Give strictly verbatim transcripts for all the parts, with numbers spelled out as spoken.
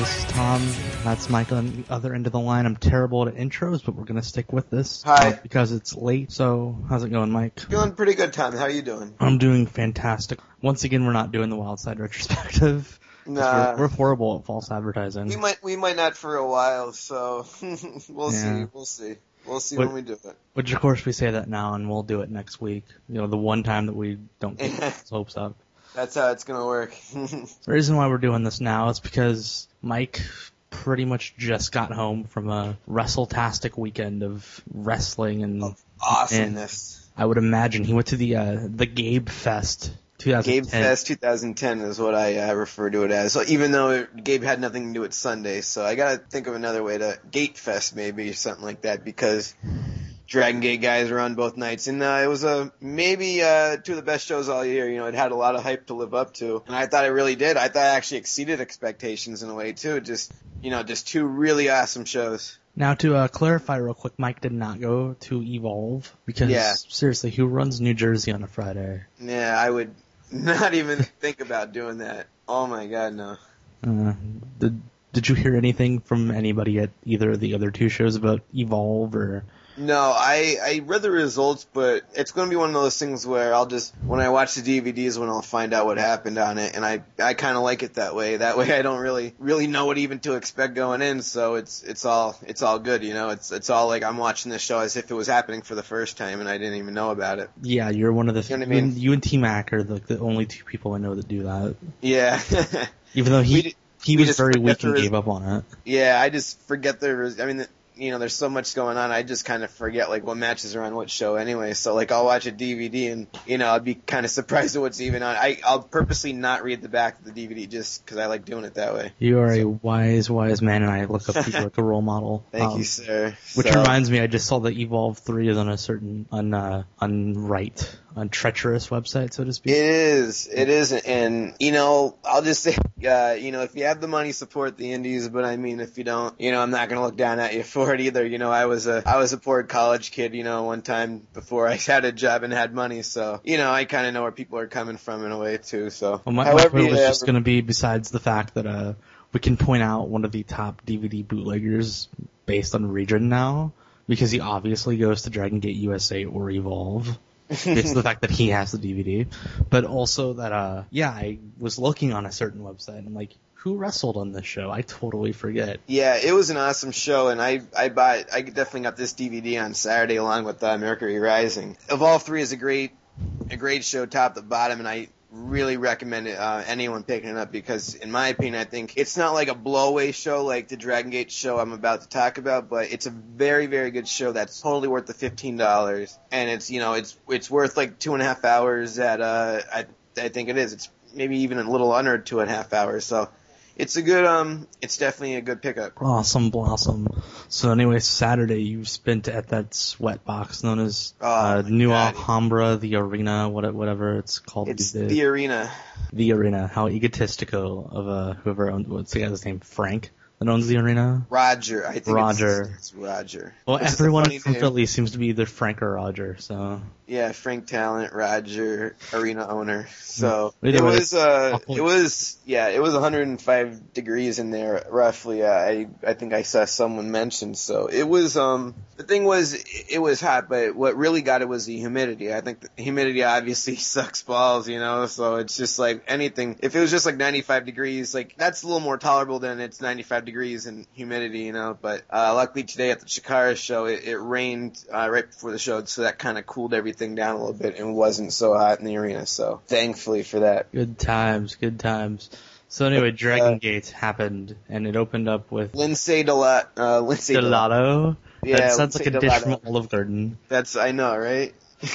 This is Tom. That's Mike on the other end of the line. I'm terrible at intros, but we're going to stick with this. Hi. Uh, because it's late. So, how's it going, Mike? Doing pretty good, Tom. How are you doing? I'm doing fantastic. Once again, we're not doing the Wild Side retrospective. Nah. We're, we're horrible at false advertising. We might we might not for a while, so we'll Yeah. see. We'll see. We'll see What- when we do it. Which, of course, we say that now, and we'll do it next week. You know, the one time that we don't get people's hopes up. That's how it's gonna work. The reason why we're doing this now is because Mike pretty much just got home from a wrestle-tastic weekend of wrestling, and Awesomeness. I would imagine he went to the uh, the Gabe Fest twenty ten. Gabe Fest twenty ten is what I uh, refer to it as. So even though it, Gabe had nothing to do with Sunday, so I gotta think of another way to Gate Fest maybe or something like that, because Dragon Gate guys were on both nights, and uh, it was a maybe uh, two of the best shows all year. You know, it had a lot of hype to live up to, and I thought it really did. I thought it actually exceeded expectations in a way too. Just you know, just two really awesome shows. Now, to uh, clarify real quick, Mike did not go to Evolve because, Yeah. seriously, who runs New Jersey on a Friday? Yeah, I would not even think about doing that. Oh my God, no. Uh, did Did you hear anything from anybody at either of the other two shows about Evolve or... No, I, I read the results, but it's going to be one of those things where I'll just, when I watch the D V Ds, when I'll find out what happened on it, and I, I kind of like it that way. That way I don't really, really know what even to expect going in, so it's, it's all, it's all good, you know? It's, it's all like I'm watching this show as if it was happening for the first time, and I didn't even know about it. Yeah, you're one of the... You know what I you, mean? and, you and T-Mac are the, the only two people I know that do that. Yeah. Even though We he d- he we was just very forget weak there and is- gave up on it. Yeah, I just forget there was, I mean, you know, there's so much going on, I just kind of forget, like, what matches are on what show anyway. So, like, I'll watch a D V D and, you know, I'll be kind of surprised at what's even on. I, I'll purposely not read the back of the D V D just because I like doing it that way. You are a wise, wise man, and I look up to you like a role model. Thank Um, you, sir. Which So- reminds me, I just saw that Evolve three is on a certain, un, uh, unright, untreacherous website, so to speak. It is. It is. And, you know, I'll just say, uh, you know, if you have the money, support the indies. But, I mean, if you don't, you know, I'm not going to look down at you for it either. You know, I was a, I was a poor college kid, you know, one time before I had a job and had money. So, you know, I kind of know where people are coming from in a way, too. So, Well, my, my however point you was have- just going to be, besides the fact that uh, we can point out one of the top D V D bootleggers based on region now, because he obviously goes to Dragon Gate U S A or Evolve. It's the fact that he has the D V D, but also that, uh, yeah, I was looking on a certain website and I'm like, who wrestled on this show? I totally forget. Yeah, it was an awesome show, and I I bought I definitely got this D V D on Saturday along with uh, Mercury Rising. Evolve three is a great a great show, top to bottom, and I really recommend it, uh, anyone picking it up, because in my opinion, I think it's not like a blowaway show like the Dragon Gate show I'm about to talk about, but it's a very, very good show that's totally worth the fifteen dollars, and it's, you know, it's it's worth like two and a half hours at, uh, I, I think it is. It's maybe even a little under two and a half hours, so it's a good, um, it's definitely a good pickup. Awesome blossom. So anyway, Saturday you spent at that sweat box known as Oh, uh, my New God. Alhambra, the Arena, what- whatever it's called It's these days. the arena. The Arena. How egotistical of uh, whoever owns, what's the guy's name? Frank that owns the Arena? Roger, I think Roger. It's, it's Roger. Well, Which is a everyone funny from name. Philly seems to be either Frank or Roger, so... Yeah, Frank Talent, Roger, arena owner. So Either it way, was, uh, awful. it was, yeah, it was one hundred five degrees in there roughly. Uh, I, I think I saw someone mention. So it was, um, the thing was, it was hot, but what really got it was the humidity. I think the humidity obviously sucks balls, you know. So it's just like anything. If it was just like ninety-five degrees, like that's a little more tolerable than it's ninety-five degrees and humidity, you know. But uh, luckily today at the Chikara show, it, it rained uh, right before the show, so that kind of cooled everything down a little bit and wasn't so hot in the arena. So thankfully for that. Good times, good times. So anyway, Dragon uh, Gate happened, and it opened up with Lindsay Delat, uh, Lindsay Delat. Gelato. Yeah, that sounds like a Lindsay dish Gelato. from Olive Garden. That's, I know, right?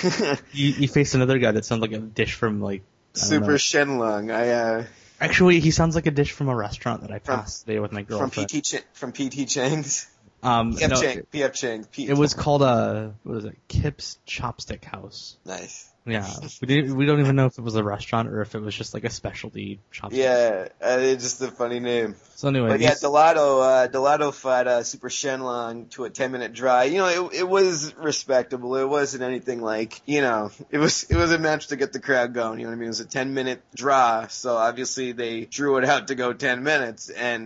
You, you faced another guy that sounds like a dish from, like, I don't Super know. Shenlong. I, uh, Actually, he sounds like a dish from a restaurant that I From- passed today with my from girlfriend. P T Ch- from P T Chang's. Um, P F no, Chang. it, P F Chang. P- it was called, uh, what is it? Kip's Chopstick House. nice. Yeah. we didn't, we don't even know if it was a restaurant or if it was just like a specialty chopstick. Yeah, uh, it's just a funny name. So anyway, But yeah, these- Delato, uh, Delato fought uh, Super Shenlong to a ten minute draw. You know, it, it was respectable. It wasn't anything like, you know, it was it was a match to get the crowd going. You know what I mean? It was a ten minute draw, so obviously they drew it out to go ten minutes, and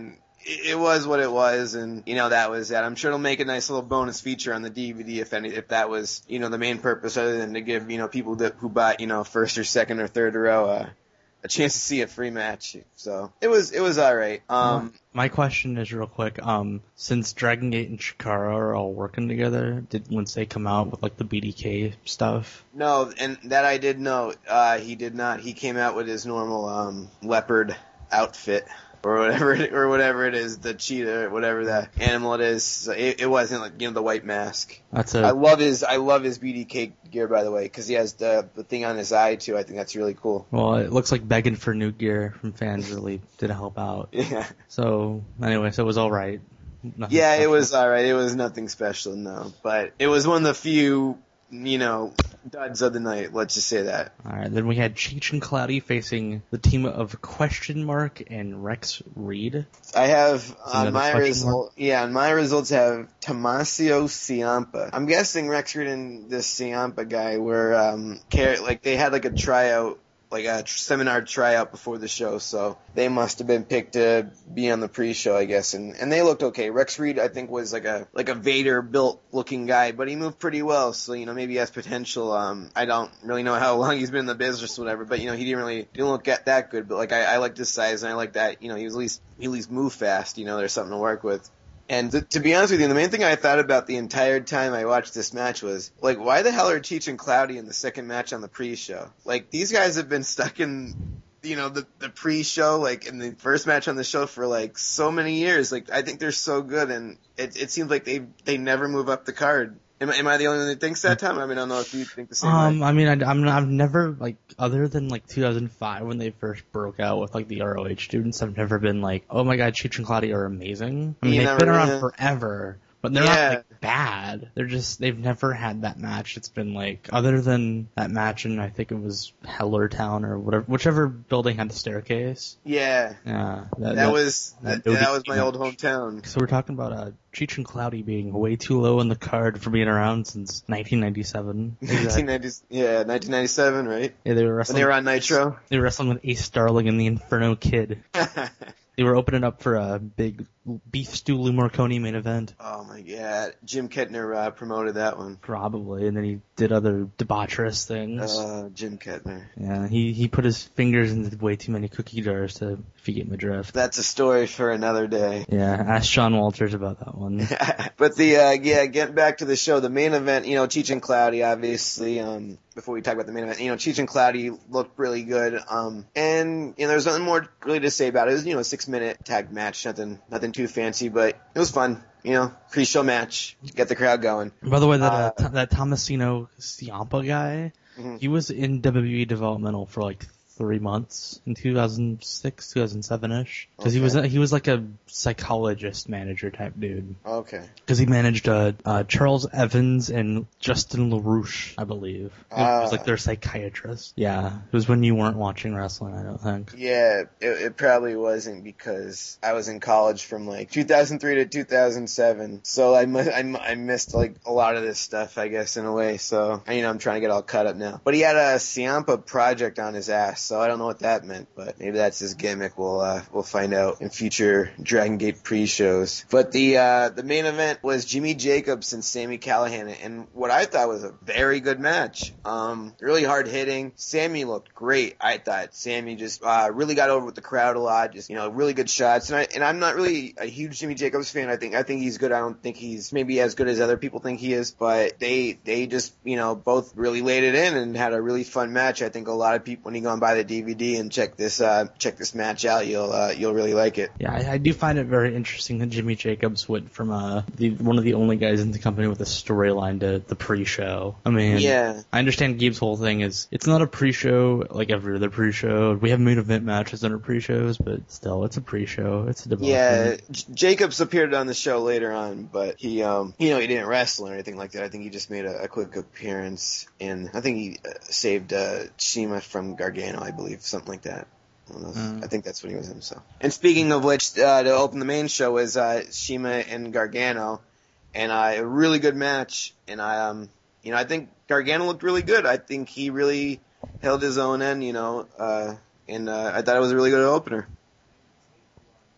it was what it was, and you know that was that. I'm sure it'll make a nice little bonus feature on the D V D if any, if that was you know the main purpose, other than to give you know people that who bought you know first or second or third row uh, a chance to see a free match. So it was it was all right. Um, My question is real quick. Um, since Dragon Gate and Chikara are all working together, did Wednesday come out with like the B D K stuff? No, and that I did know. Uh, he did not. He came out with his normal um, leopard outfit. Or whatever, it, or whatever it is, the cheetah, or whatever the animal it is. So it, it wasn't like you know the white mask. That's a. I love his, I love his B D K gear, by the way, because he has the the thing on his eye too. I think that's really cool. Well, it looks like begging for new gear from fans really didn't help out. Yeah. So anyway, so it was all right. Nothing yeah, special. It was all right. It was nothing special, no, but it was one of the few, you know, duds of the night. Let's just say that. All right, then we had Cheech and Cloudy facing the team of Question Mark and Rex Reed. I have on another my question result. Yeah, on my results have Tomasio Ciampa. I'm guessing Rex Reed and this Ciampa guy were um, car- like they had like a tryout. Like a tr- seminar tryout before the show, so they must have been picked to be on the pre-show, I guess, and and they looked okay. Rex Reed, I think, was like a like a Vader built looking guy, but he moved pretty well, so you know maybe he has potential. Um, I don't really know how long he's been in the business or whatever, but you know he didn't really didn't look at that good. But like I, I liked his size and I like that you know he was at least he at least moved fast. You know there's something to work with. And to, to be honest with you, the main thing I thought about the entire time I watched this match was, like, why the hell are Cheech and Cloudy in the second match on the pre-show? Like, these guys have been stuck in, you know, the, the pre-show, like, in the first match on the show for, like, so many years. Like, I think they're so good, and it, it seems like they they never move up the card. Am, am I the only one that thinks that, Tom? I mean, I don't know if you think the same Um, way. I mean, I, I'm I've never like other than like two thousand five when they first broke out with like the R O H students, I've never been like, oh my god, Cheech and Cloudy are amazing. I mean, You they've never been around really- forever, but they're Yeah. not like bad. They're just they've never had that match. It's been like other than that match, and I think it was Hellertown or whatever, whichever building had the staircase. Yeah, Yeah, that, was that, that that was my match. old hometown. So we're talking about uh, Cheech and Cloudy being way too low on the card for being around since nineteen ninety-seven. nineteen ninety, yeah, nineteen ninety-seven, right? Yeah, they were When wrestling. they were on Nitro. They were wrestling with Ace Starling and the Inferno Kid. They were opening up for a big beef stew Lou Marconi main event, Oh my god, Jim Kettner uh, promoted that one. probably, and then he did other debaucherous things. Uh, Jim Kettner. Yeah, he he put his fingers into way too many cookie jars to, if you get my drift. That's a story for another day. Yeah, ask Sean Walters about that one. But the uh, yeah, getting back to the show, the main event, you know, Cheech and Cloudy, obviously. Um, before we talk about the main event, you know, Cheech and Cloudy looked really good. Um, and you know, there's nothing more really to say about it. It was you know a six minute tag match, nothing nothing too fancy, but it was fun. You know, pre-show match, get the crowd going. By the way, that uh, Uh, Th- that Tomasino Ciampa guy, Mhm. he was in W W E developmental for like three months in two thousand six, two thousand seven ish. Because he was Okay. he was like a psychologist manager type dude. Okay. Because he managed uh, uh, Charles Evans and Justin LaRouche, I believe. He was Ah. like their psychiatrist. Yeah, it was when you weren't watching wrestling, I don't think. Yeah, it, it probably wasn't because I was in college from like two thousand three to two thousand seven, so I, mu- I, mu- I missed like a lot of this stuff, I guess, in a way. So you know, I'm trying to get all caught up now. But he had a Ciampa project on his ass, so I don't know what that meant, but maybe that's his gimmick. We'll uh, we'll find out in future Dragon Gate pre-shows. But the uh, the main event was Jimmy Jacobs and Sami Callihan, and what I thought was a very good match. Um, really hard hitting. Sammy looked great. I thought Sammy just uh, really got over with the crowd a lot. Just you know, really good shots. And I and I'm not really a huge Jimmy Jacobs fan. I think I think he's good. I don't think he's maybe as good as other people think he is. But they they just you know both really laid it in and had a really fun match. I think a lot of people when you go and buy the D V D and check this uh, check this match out, you'll uh, you'll really like it. Yeah, I, I do find it very interesting that Jimmy Jacobs went from uh, the one of the only guys in the company with a storyline to the pre-show. I mean, Yeah. I understand Gabe's whole thing is it's not a pre-show like every other pre-show. We have main event matches under pre-shows, but still, it's a pre-show. It's a development. Yeah, J- Jacobs appeared on the show later on, but he, um, you know, he didn't wrestle or anything like that. I think he just made a, a quick appearance, and I think he uh, saved uh, Shima from Gargano, I believe, something like that. I, don't know if- Mm. I think that's what he was in. So, and speaking of which, uh, to open the main show is uh, Shima and Gargano, and uh, a really good match. And I, um, you know, I think Gargano looked really good. I think he really held his own end, you know, uh, and uh, I thought it was a really good opener.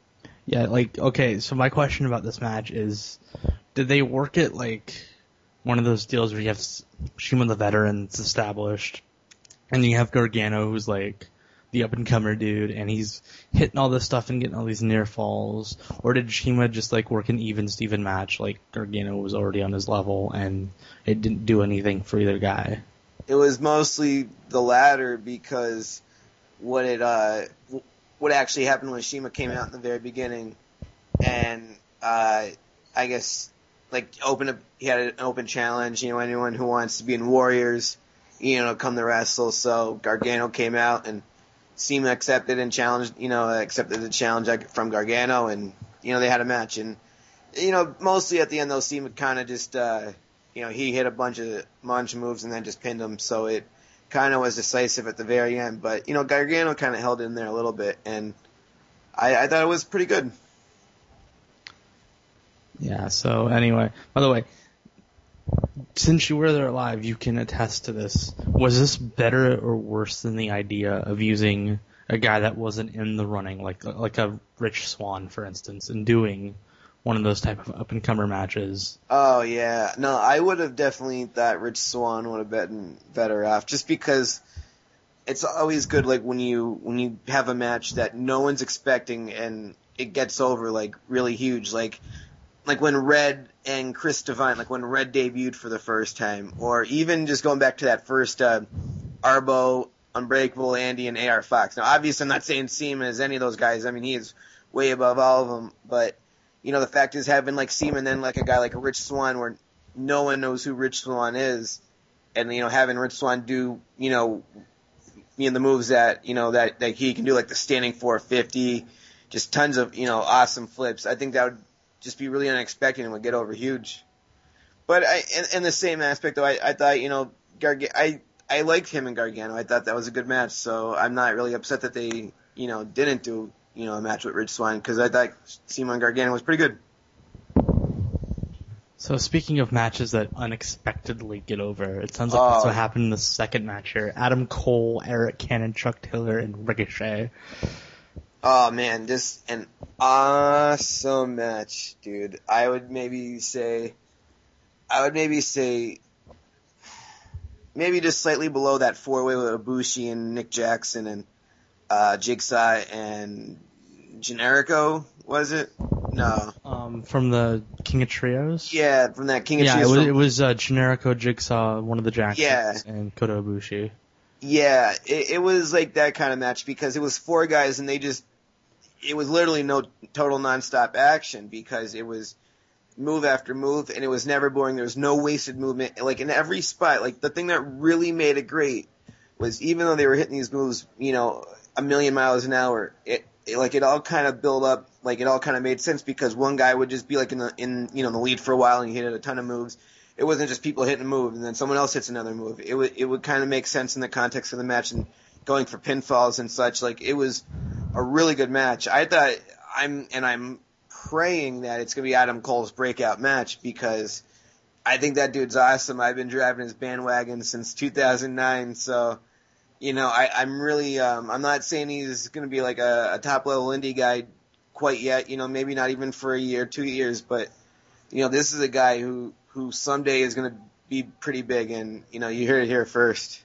Yeah, like, okay, so my question about this match is, did they work it like one of those deals where you have Shima the veteran that's established, and you have Gargano who's like the up-and-comer dude, and he's hitting all this stuff and getting all these near falls, or did Shima just like work an even-Steven match, like Gargano was already on his level, and it didn't do anything for either guy? It was mostly the latter, because what it uh what actually happened when Shima came out in the very beginning, and uh I guess like open up, he had an open challenge, you know, anyone who wants to be in Warriors, you know, come to wrestle. So Gargano came out, and Shima accepted and challenged, you know, accepted the challenge from Gargano, and you know they had a match, and you know mostly at the end though Shima kind of just uh you know he hit a bunch of bunch of moves and then just pinned him, so it kind of was decisive at the very end. But, you know, Gargano kind of held in there a little bit, and I, I thought it was pretty good. Yeah, so anyway, by the way, since you were there live, you can attest to this. Was this better or worse than the idea of using a guy that wasn't in the running, like like a Rich Swann, for instance, and doing one of those type of up-and-comer matches? Oh, yeah. No, I would have definitely thought Rich Swann would have been better off, just because it's always good, like, when you when you have a match that no one's expecting and it gets over, like, really huge. Like, like when Red and Chris Devine, like when Red debuted for the first time, or even just going back to that first uh, Arbo, Unbreakable, Andy, and A R Fox. Now, obviously, I'm not saying Seaman is any of those guys. I mean, he is way above all of them, but you know, the fact is having like Seaman, then like a guy like a Rich Swann where no one knows who Rich Swann is, and you know having Rich Swann do you know, you know the moves that you know that, that he can do, like the standing four fifty, just tons of you know awesome flips. I think that would just be really unexpected and would get over huge. But I, in, in the same aspect though, I, I thought you know Garg- I I liked him and Gargano. I thought that was a good match, so I'm not really upset that they you know didn't do. you know, a match with Rich Swann, because I thought Simon Gargano was pretty good. So speaking of matches that unexpectedly get over, it sounds like oh. that's what happened in the second match here. Adam Cole, Eric Cannon, Chuck Taylor, and Ricochet. Oh man, this an awesome match, dude. I would maybe say, I would maybe say, maybe just slightly below that four-way with Ibushi and Nick Jackson and uh, Jigsaw and Generico, was it? No. Um, from the King of Trios? Yeah, from that King of yeah, Trios. Yeah, it was, from... it was uh, Generico, Jigsaw, one of the Jacksons, yeah. and Kota Ibushi. Yeah, it, it was like that kind of match because it was four guys and they just, it was literally no total nonstop action because it was move after move and it was never boring. There was no wasted movement. Like in every spot, like the thing that really made it great was even though they were hitting these moves, you know, a million miles an hour, it, it like it all kind of built up, like it all kind of made sense because one guy would just be like in the in you know the lead for a while and he hit a ton of moves. It wasn't just people hitting a move and then someone else hits another move. It would it would kind of make sense in the context of the match and going for pinfalls and such. Like it was a really good match. I thought I'm and I'm praying that it's gonna be Adam Cole's breakout match because I think that dude's awesome. I've been driving his bandwagon since two thousand nine, so. You know, I, I'm really, um, I'm not saying he's going to be like a, a top level indie guy quite yet, you know, maybe not even for a year, two years, but, you know, this is a guy who, who someday is going to be pretty big and, you know, you hear it here first.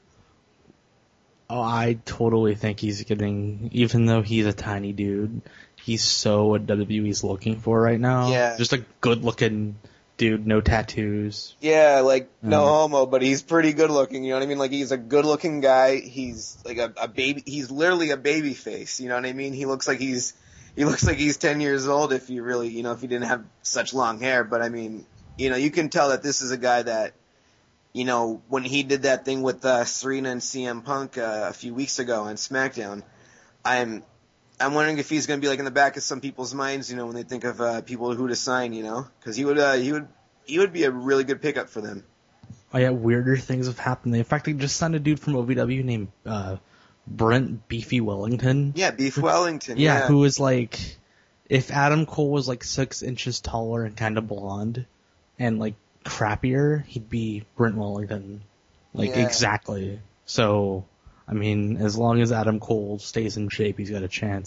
Oh, I totally think he's getting, even though he's a tiny dude, he's so what W W E's looking for right now. Yeah. Just a good looking dude, no tattoos. Yeah, like, no um, homo, but he's pretty good looking, you know what I mean? Like, he's a good looking guy, he's like a, a baby, he's literally a baby face, you know what I mean? He looks like he's, he looks like he's ten years old if you really, you know, if he didn't have such long hair, but I mean, you know, you can tell that this is a guy that, you know, when he did that thing with, uh, Serena and C M Punk, uh, a few weeks ago on SmackDown, I'm, I'm wondering if he's going to be like in the back of some people's minds, you know, when they think of uh, people who to sign, you know, because he would, uh, he would, he would be a really good pickup for them. Oh yeah, weirder things have happened. In fact, they just signed a dude from O V W named uh, Brent Beefy Wellington. Yeah, Beef Wellington. yeah, yeah, who was like, if Adam Cole was like six inches taller and kind of blonde, and like crappier, he'd be Brent Wellington. Like yeah. exactly. So. I mean, as long as Adam Cole stays in shape, he's got a chance.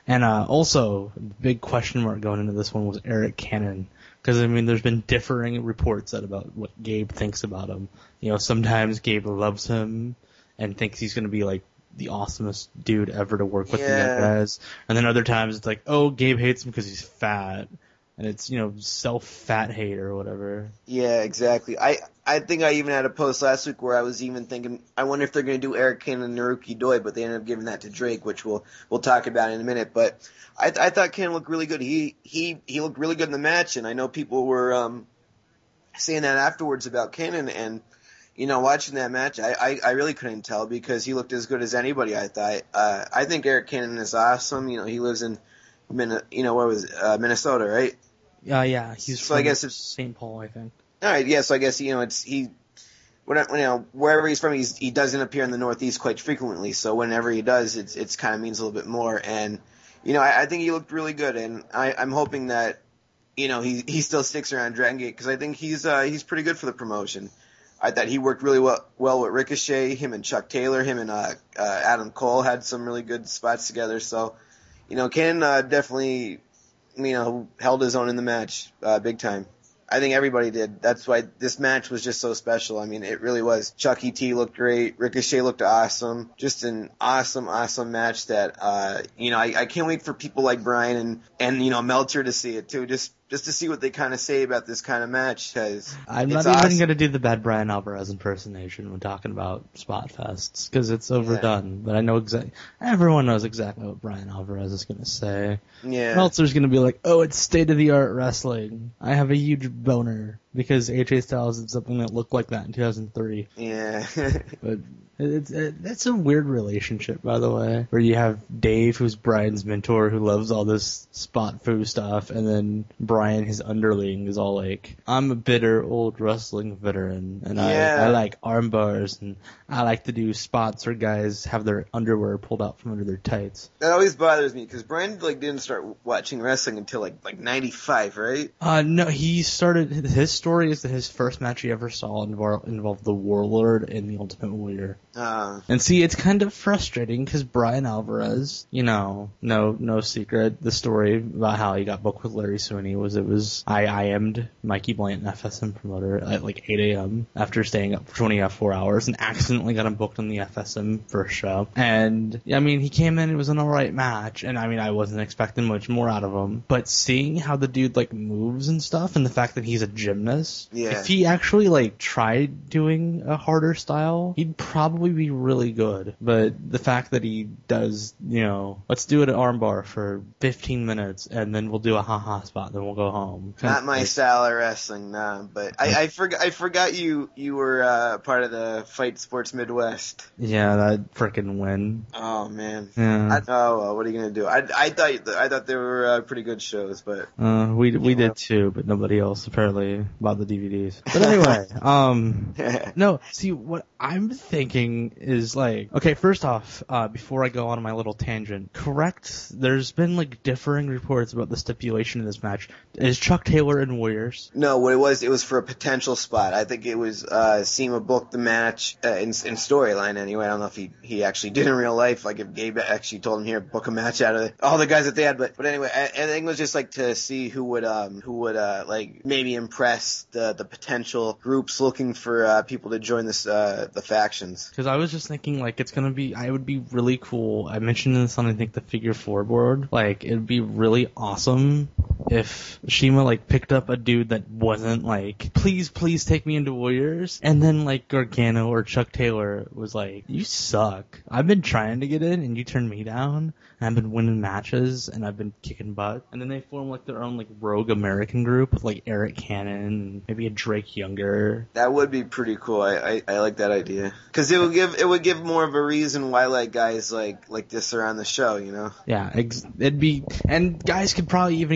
And uh, also, the big question mark going into this one was Eric Cannon. Because, I mean, there's been differing reports about what Gabe thinks about him. You know, sometimes Gabe loves him and thinks he's going to be, like, the awesomest dude ever to work with Yeah. the young guys. And then other times it's like, oh, Gabe hates him because he's fat. And it's, you know, self-fat hate or whatever. Yeah, exactly. I I think I even had a post last week where I was even thinking, I wonder if they're going to do Eric Cannon and Naruki Doi, but they ended up giving that to Drake, which we'll we'll talk about in a minute. But I I thought Cannon looked really good. He he he looked really good in the match, and I know people were um saying that afterwards about Cannon, and you know, watching that match, I, I, I really couldn't tell because he looked as good as anybody. I thought. Uh, I think Eric Cannon is awesome. You know, he lives in Min- you know, where was it? Uh, Minnesota, right? Yeah, yeah. He's So from I guess it's- Saint Paul, I think. All right, yeah. So I guess you know it's he. When, you know, wherever he's from, he's, he doesn't appear in the Northeast quite frequently. So whenever he does, it's it's kind of means a little bit more. And you know, I, I think he looked really good, and I, I'm hoping that you know he he still sticks around Dragon Gate because I think he's uh, he's pretty good for the promotion. I thought he worked really well well with Ricochet, him and Chuck Taylor, him and uh, uh, Adam Cole had some really good spots together. So you know, Ken uh, definitely you know held his own in the match, uh, big time. I think everybody did. That's why this match was just so special. I mean, it really was. Chuck E. T looked great. Ricochet looked awesome. Just an awesome, awesome match that, uh, you know, I, I can't wait for people like Brian and, and, you know, Meltzer to see it too. Just, just to see what they kind of say about this kind of match. Cause I'm it's not awesome. even going to do the bad Brian Alvarez impersonation when talking about spot fests because it's overdone. Yeah. But I know exactly, everyone knows exactly what Brian Alvarez is going to say. Yeah. Meltzer's going to be like, oh, it's state-of-the-art wrestling. I have a huge boner because A J Styles did something that looked like that in two thousand three. Yeah. But it's it, it's a weird relationship, by the way, where you have Dave, who's Brian's mentor, who loves all this spot foo stuff, and then Brian, his underling, is all like, I'm a bitter old wrestling veteran, and Yeah. I, I like arm bars, and I like to do spots where guys have their underwear pulled out from under their tights. That always bothers me because Brian like didn't start watching wrestling until like like ninety-five, right? Uh, no, he started, his story is that his first match he ever saw involved, involved the Warlord and the Ultimate Warrior. Uh, And see, it's kind of frustrating because Brian Alvarez, you know, no, no secret, the story about how he got booked with Larry Sweeney was it was, I I M'd Mikey Blanton, F S M promoter, at like eight a.m. after staying up for twenty-four hours and accidentally got him booked on the F S M first show. And, I mean, he came in, it was an alright match, and I mean, I wasn't expecting much more out of him, but seeing how the dude, like, moves and stuff, and the fact that he's a gymnast, Yeah. if he actually, like, tried doing a harder style, he'd probably be really good. But the fact that he does, you know, let's do it at armbar for fifteen minutes, and then we'll do a ha-ha spot, then we'll go home. Not my Like, style of wrestling, nah. But I, I forgot. I forgot you. You were uh, part of the Fight Sports Midwest. yeah, that frickin' win. Oh man. Yeah. I, oh well, what are you gonna do? I, I thought I thought they were uh, pretty good shows, but Uh, we we did too, but nobody else apparently bought the D V Ds. But anyway, um, no, see what I'm thinking is like, okay, first off, uh, before I go on my little tangent, correct? There's been like differing reports about the stipulation in this match. Is Chuck Taylor in Warriors? no. What it was, it was for a potential spot. I think it was uh, SEMA booked the match uh, in, in storyline anyway. I don't know if he, he actually did in real life. Like if Gabe actually told him here, book a match out of all the guys that they had. But but anyway, I, I think it was just like to see who would um who would uh like maybe impress the the potential groups looking for uh, people to join this uh the factions. Because I was just thinking, like, it's gonna be, I would be really cool. I mentioned this on, I think, the Figure Four board. Like, it'd be really awesome if Shima, like, picked up a dude that wasn't, like, please, please take me into Warriors. And then, like, Gargano or Chuck Taylor was like, you suck. I've been trying to get in, and you turned me down. And I've been winning matches, and I've been kicking butt. And then they form, like, their own, like, rogue American group with, like, Eric Cannon and maybe a Drake Younger. That would be pretty cool. I, I, I like that idea because it would give it would give more of a reason why like guys like like this are on the show. You know. Yeah, ex- it'd be, and guys could probably even get Japanese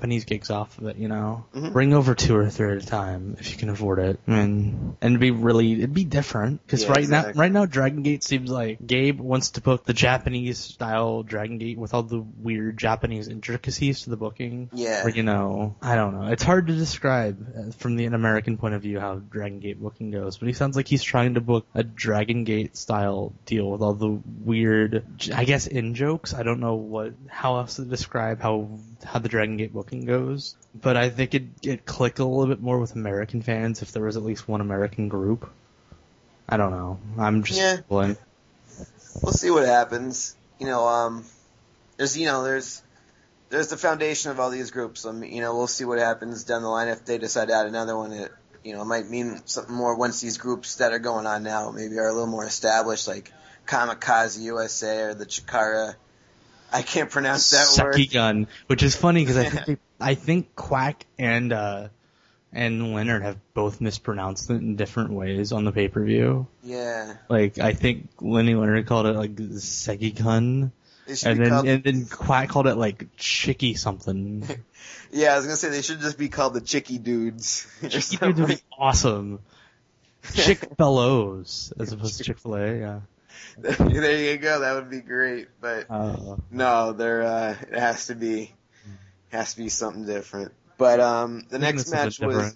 Japanese gigs off of it, you know. Mm-hmm. Bring over two or three at a time if you can afford it. I mean, and it'd be really, it'd be different. Because Yeah, right exactly. now, right now, Dragon Gate seems like Gabe wants to book the Japanese style Dragon Gate with all the weird Japanese intricacies to the booking. Yeah. Or, you know, I don't know. It's hard to describe from the an American point of view how Dragon Gate booking goes, but he sounds like he's trying to book a Dragon Gate style deal with all the weird, I guess, in jokes. I don't know what, how else to describe how how the Dragon Gate booking goes, but I think it it click a little bit more with American fans if there was at least one American group. I don't know. I'm just Yeah. pulling. We'll see what happens. You know, um, there's you know there's there's the foundation of all these groups. Um, you know, we'll see what happens down the line if they decide to add another one. It you know it might mean something more once these groups that are going on now maybe are a little more established, like Kamikaze U S A or the Chikara. I can't pronounce that word. Sekigun, which is funny because I think they, I think Quack and uh, and Leonard have both mispronounced it in different ways on the pay per view. Yeah. Like I think Lenny Leonard called it like Sekigun, They should and be then called, and then Quack called it like Chicky something. yeah, I was gonna say they should just be called the Chicky Dudes. or Chicky something. Dudes would be awesome. Chick Fellows as opposed to Chick Fil A. Yeah. There you go. That would be great. But Uh, no, there uh, it has to be has to be something different. But um, the next match was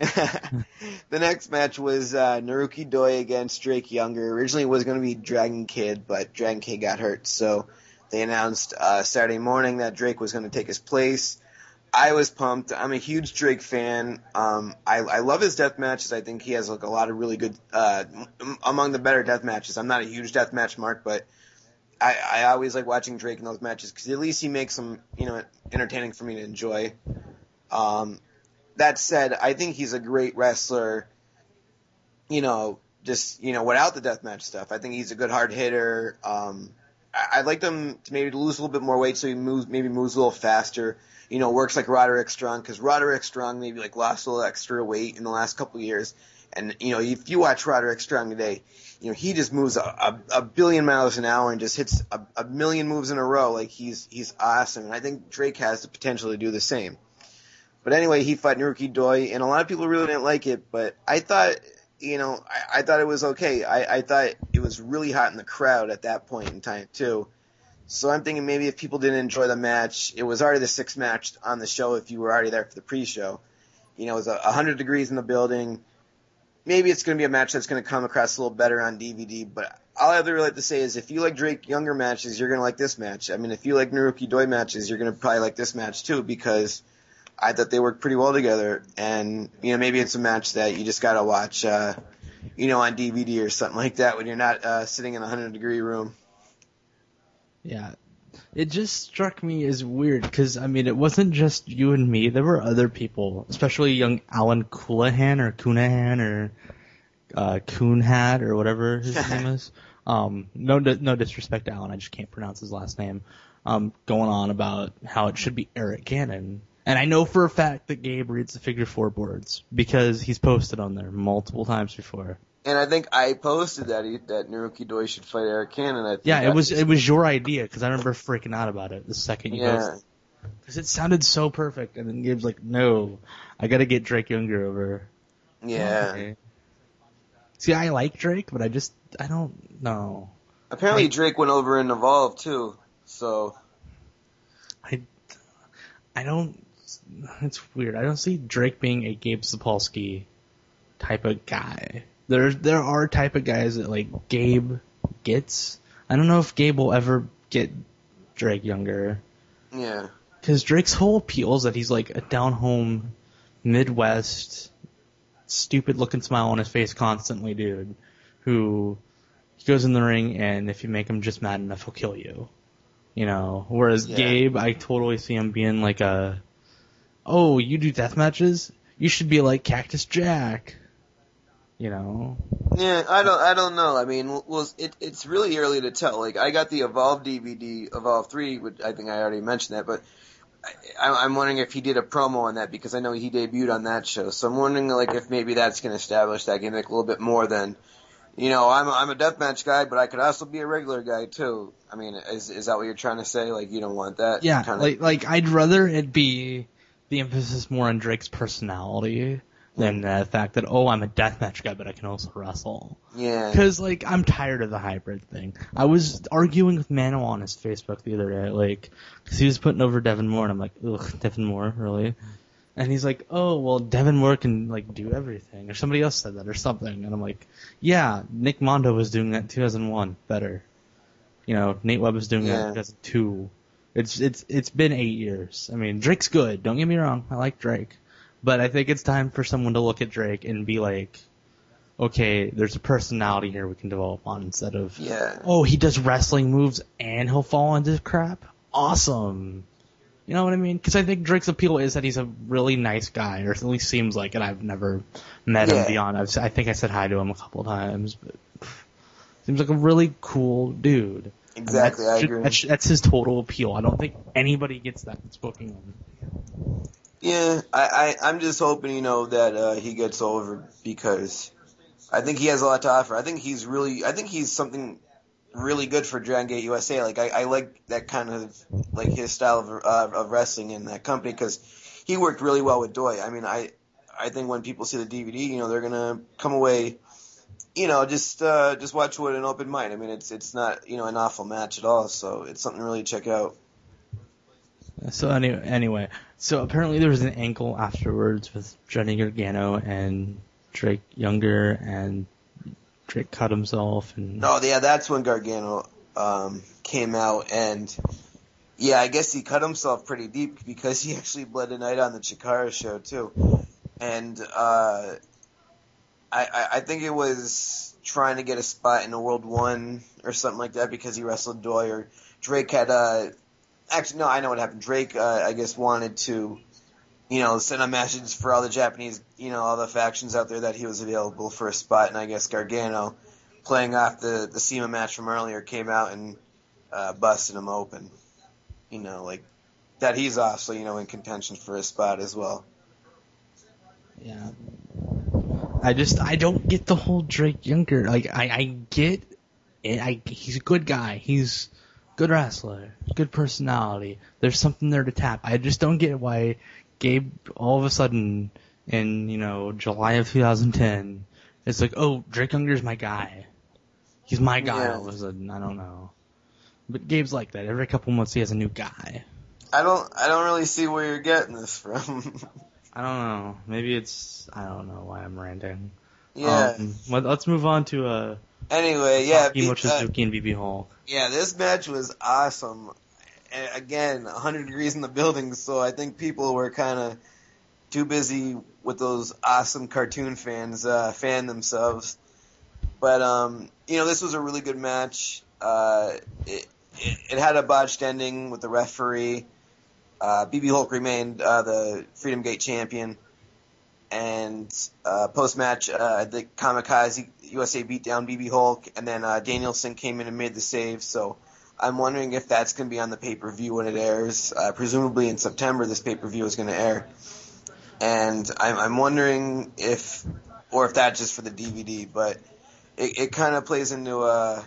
the next match was uh, Naruki Doi against Drake Younger. Originally it was going to be Dragon Kid, but Dragon Kid got hurt, so they announced uh, Saturday morning that Drake was going to take his place. I was pumped. I'm a huge Drake fan. Um, I, I love his death matches. I think he has like a lot of really good, uh, m- among the better death matches. I'm not a huge death match mark, but I, I always like watching Drake in those matches because at least he makes them, you know, entertaining for me to enjoy. Um, that said, I think he's a great wrestler, you know, just, you know, without the deathmatch stuff. I think he's a good hard hitter. Um, I, I'd like him to maybe lose a little bit more weight so he moves, maybe moves a little faster. You know, works like Roderick Strong, because Roderick Strong maybe like lost a little extra weight in the last couple of years. And, you know, if you watch Roderick Strong today, you know, he just moves a, a, a billion miles an hour and just hits a, a million moves in a row. Like, he's, he's awesome. And I think Drake has the potential to do the same. But anyway, he fought Naruki Doi, and a lot of people really didn't like it, but I thought, you know, I, I thought it was okay. I, I thought it was really hot in the crowd at that point in time, too. So I'm thinking maybe if people didn't enjoy the match, it was already the sixth match on the show if you were already there for the pre-show. You know, it was a hundred degrees in the building. Maybe it's going to be a match that's going to come across a little better on D V D, but all I really like to say is if you like Drake Younger matches, you're going to like this match. I mean, if you like Naruki Doi matches, you're going to probably like this match too, because I thought they worked pretty well together. And, you know, maybe it's a match that you just got to watch, uh, you know, on D V D or something like that when you're not uh, sitting in a hundred degree room. Yeah, it just struck me as weird because, I mean, it wasn't just you and me. There were other people, especially young Alan Coulahan or Coonahan or uh, Coonhat or whatever his name is. Um, no, no disrespect to Alan, I just can't pronounce his last name. Um, going on about how it should be Eric Cannon. And I know for a fact that Gabe reads the figure four boards because he's posted on there multiple times before. And I think I posted that he, that Naruki Doi should fight Eric Cannon. I think Yeah, it was just, it was your idea because I remember freaking out about it the second you yeah. posted. Because it sounded so perfect, and then Gabe's like, "No, I got to get Drake Younger over." Yeah. Okay. See, I like Drake, but I just I don't know. Apparently I, Drake went over in Evolve too. So I I don't. It's weird. I don't see Drake being a Gabe Sapolsky type of guy. There, there are type of guys that like Gabe gets. I don't know if Gabe will ever get Drake Younger. Yeah. Because Drake's whole appeal is that he's like a down-home, Midwest, stupid-looking smile on his face constantly dude who he goes in the ring and if you make him just mad enough, he'll kill you. You know? Whereas Yeah. Gabe, I totally see him being like a, oh, you do death matches? You should be like Cactus Jack. You know? Yeah, I don't, I don't know. I mean, well, it, it's really early to tell. Like, I got the Evolve D V D, Evolve three, which I think I already mentioned that, but I, I'm wondering if he did a promo on that because I know he debuted on that show. So I'm wondering, like, if maybe that's going to establish that gimmick a little bit more than, you know, I'm, I'm a deathmatch guy, but I could also be a regular guy too. I mean, is, is that what you're trying to say? Like, you don't want that? Yeah, kinda... like, like, I'd rather it be the emphasis more on Drake's personality than the fact that, oh, I'm a deathmatch guy, but I can also wrestle. Yeah. Because, like, I'm tired of the hybrid thing. I was arguing with Mano on his Facebook the other day, like, because he was putting over Devin Moore, and I'm like, ugh, Devin Moore, really? And he's like, oh, well, Devin Moore can, like, do everything. Or somebody else said that, or something. And I'm like, yeah, Nick Mondo was doing that in two thousand one, better. You know, Nate Webb was doing yeah. that in two thousand two. It's, it's, it's been eight years. I mean, Drake's good, don't get me wrong, I like Drake. But I think it's time for someone to look at Drake and be like, okay, there's a personality here we can develop on instead of, yeah. oh, he does wrestling moves and he'll fall into crap? Awesome. You know what I mean? Because I think Drake's appeal is that he's a really nice guy, or at least seems like it. I've never met yeah. him beyond. I've, I think I said hi to him a couple of times. But seems like a really cool dude. Exactly, I agree. That's, that's his total appeal. I don't think anybody gets that that's booking him. Yeah, I, I, I'm just hoping, you know, that uh, he gets over because I think he has a lot to offer. I think he's really, I think he's something really good for Dragon Gate U S A. Like, I, I like that kind of, like, his style of, uh, of wrestling in that company because he worked really well with Doi. I mean, I, I think when people see the D V D, you know, they're gonna come away, you know, just, uh, just watch with an open mind. I mean, it's, it's not, you know, an awful match at all, so it's something to really check out. So anyway, anyway, so apparently there was an ankle afterwards with Johnny Gargano and Drake Younger, and Drake cut himself. And oh yeah, that's when Gargano um, came out, and yeah, I guess he cut himself pretty deep because he actually bled tonight on the Chikara show too, and uh, I, I think it was trying to get a spot in the World One or something like that because he wrestled Doi, or Drake had uh Actually, no, I know what happened. Drake, uh, I guess, wanted to, you know, send a message for all the Japanese, you know, all the factions out there that he was available for a spot, and I guess Gargano, playing off the, the SEMA match from earlier, came out and uh, busted him open. You know, like, that he's also, you know, in contention for a spot as well. Yeah. I just, I don't get the whole Drake Younger. Like, I, I get it. I, he's a good guy. He's good wrestler, good personality. There's something there to tap. I just don't get why Gabe all of a sudden in, you know, July of two thousand ten, it's like, oh, Drake Younger's my guy. He's my guy yeah. all of a sudden. I don't know. But Gabe's like that. Every couple months he has a new guy. I don't, I don't really see where you're getting this from. I don't know. Maybe it's, I don't know why I'm ranting. Yeah. Um, let's move on to, uh, Anyway, yeah. Emo uh, Suzuki and B B Hulk. Yeah, this match was awesome. And again, one hundred degrees in the building, so I think people were kind of too busy with those awesome cartoon fans uh, fan themselves. But, um, you know, this was a really good match. Uh, it, it, it had a botched ending with the referee. Uh, B B Hulk remained uh, the Freedom Gate champion. And uh, post-match, uh, the Kamikaze U S A beat down B B Hulk, and then uh, Danielson came in and made the save. So I'm wondering if that's going to be on the pay-per-view when it airs. Uh, presumably in September, this pay-per-view is going to air. And I'm, I'm wondering if, or if that's just for the D V D, but it, it kind of plays into, uh,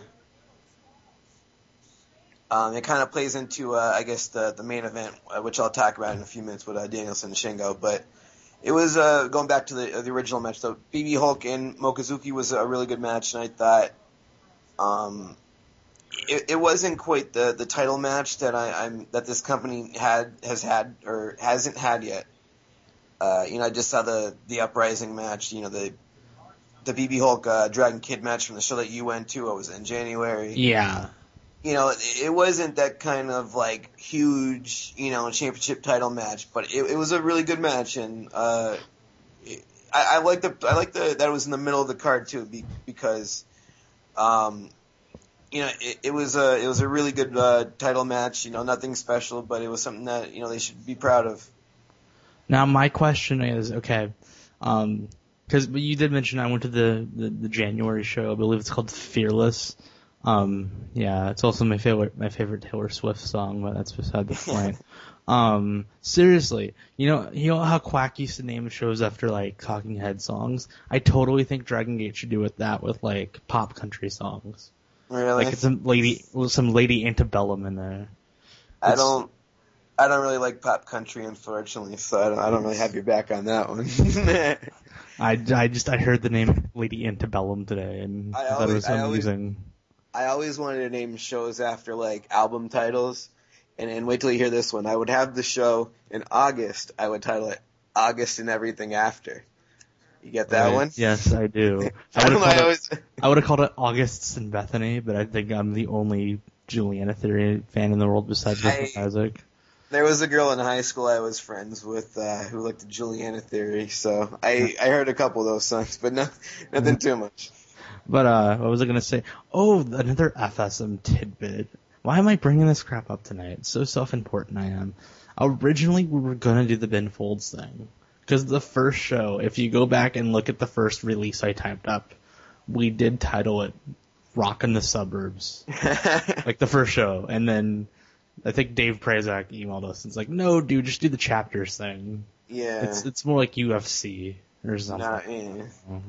um, it kind of plays into, uh, I guess, the, the main event, uh, which I'll talk about in a few minutes with uh, Danielson and Shingo, but it was, uh, going back to the, uh, the original match, though. B B Hulk and Mochizuki was a really good match, and I thought, um, it, it wasn't quite the, the title match that I, I'm, that this company had, has had, or hasn't had yet. Uh, you know, I just saw the, the Uprising match, you know, the, the B B Hulk, uh, Dragon Kid match from the show that you went to. It was in January. Yeah. You know, it, it wasn't that kind of, like, huge, you know, championship title match, but it, it was a really good match, and, uh, it, I, I like the, I like the, that it was in the middle of the card, too, be, because, um, you know, it, it was a, it was a really good, uh, title match, you know, nothing special, but it was something that, you know, they should be proud of. Now, my question is, okay, um, because you did mention I went to the, the, the January show. I believe it's called Fearless. Um, yeah, it's also my favorite my favorite Taylor Swift song, but that's beside the point. um, seriously, you know you know how Quack used to name shows after like Talking Head songs? I totally think Dragon Gate should do with that with like pop country songs. Really? Like it's some lady with some Lady Antebellum in there. I It's, don't. I don't really like pop country, unfortunately, so I don't, I don't really have your back on that one. I, I just I heard the name Lady Antebellum today, and I, I thought always, it was amusing. I always, I always wanted to name shows after like album titles, and and wait till you hear this one. I would have the show in August. I would title it August and Everything After. You get that right. one? Yes, I do. I would have called, it, called it Augusts and Bethany, but I think I'm the only Juliana Theory fan in the world besides I, Isaac. There was a girl in high school I was friends with uh, who liked the Juliana Theory, so I, I heard a couple of those songs, but no, nothing too much. But uh, what was I going to say? Oh, another F S M tidbit. Why am I bringing this crap up tonight? It's so self-important I am. Originally, we were going to do the Ben Folds thing. Because the first show, if you go back and look at the first release I typed up, we did title it Rockin' the Suburbs. Like the first show. And then I think Dave Prazak emailed us. It's like, no, dude, just do the chapters thing. Yeah. It's it's more like U F C or something. Nah, yeah.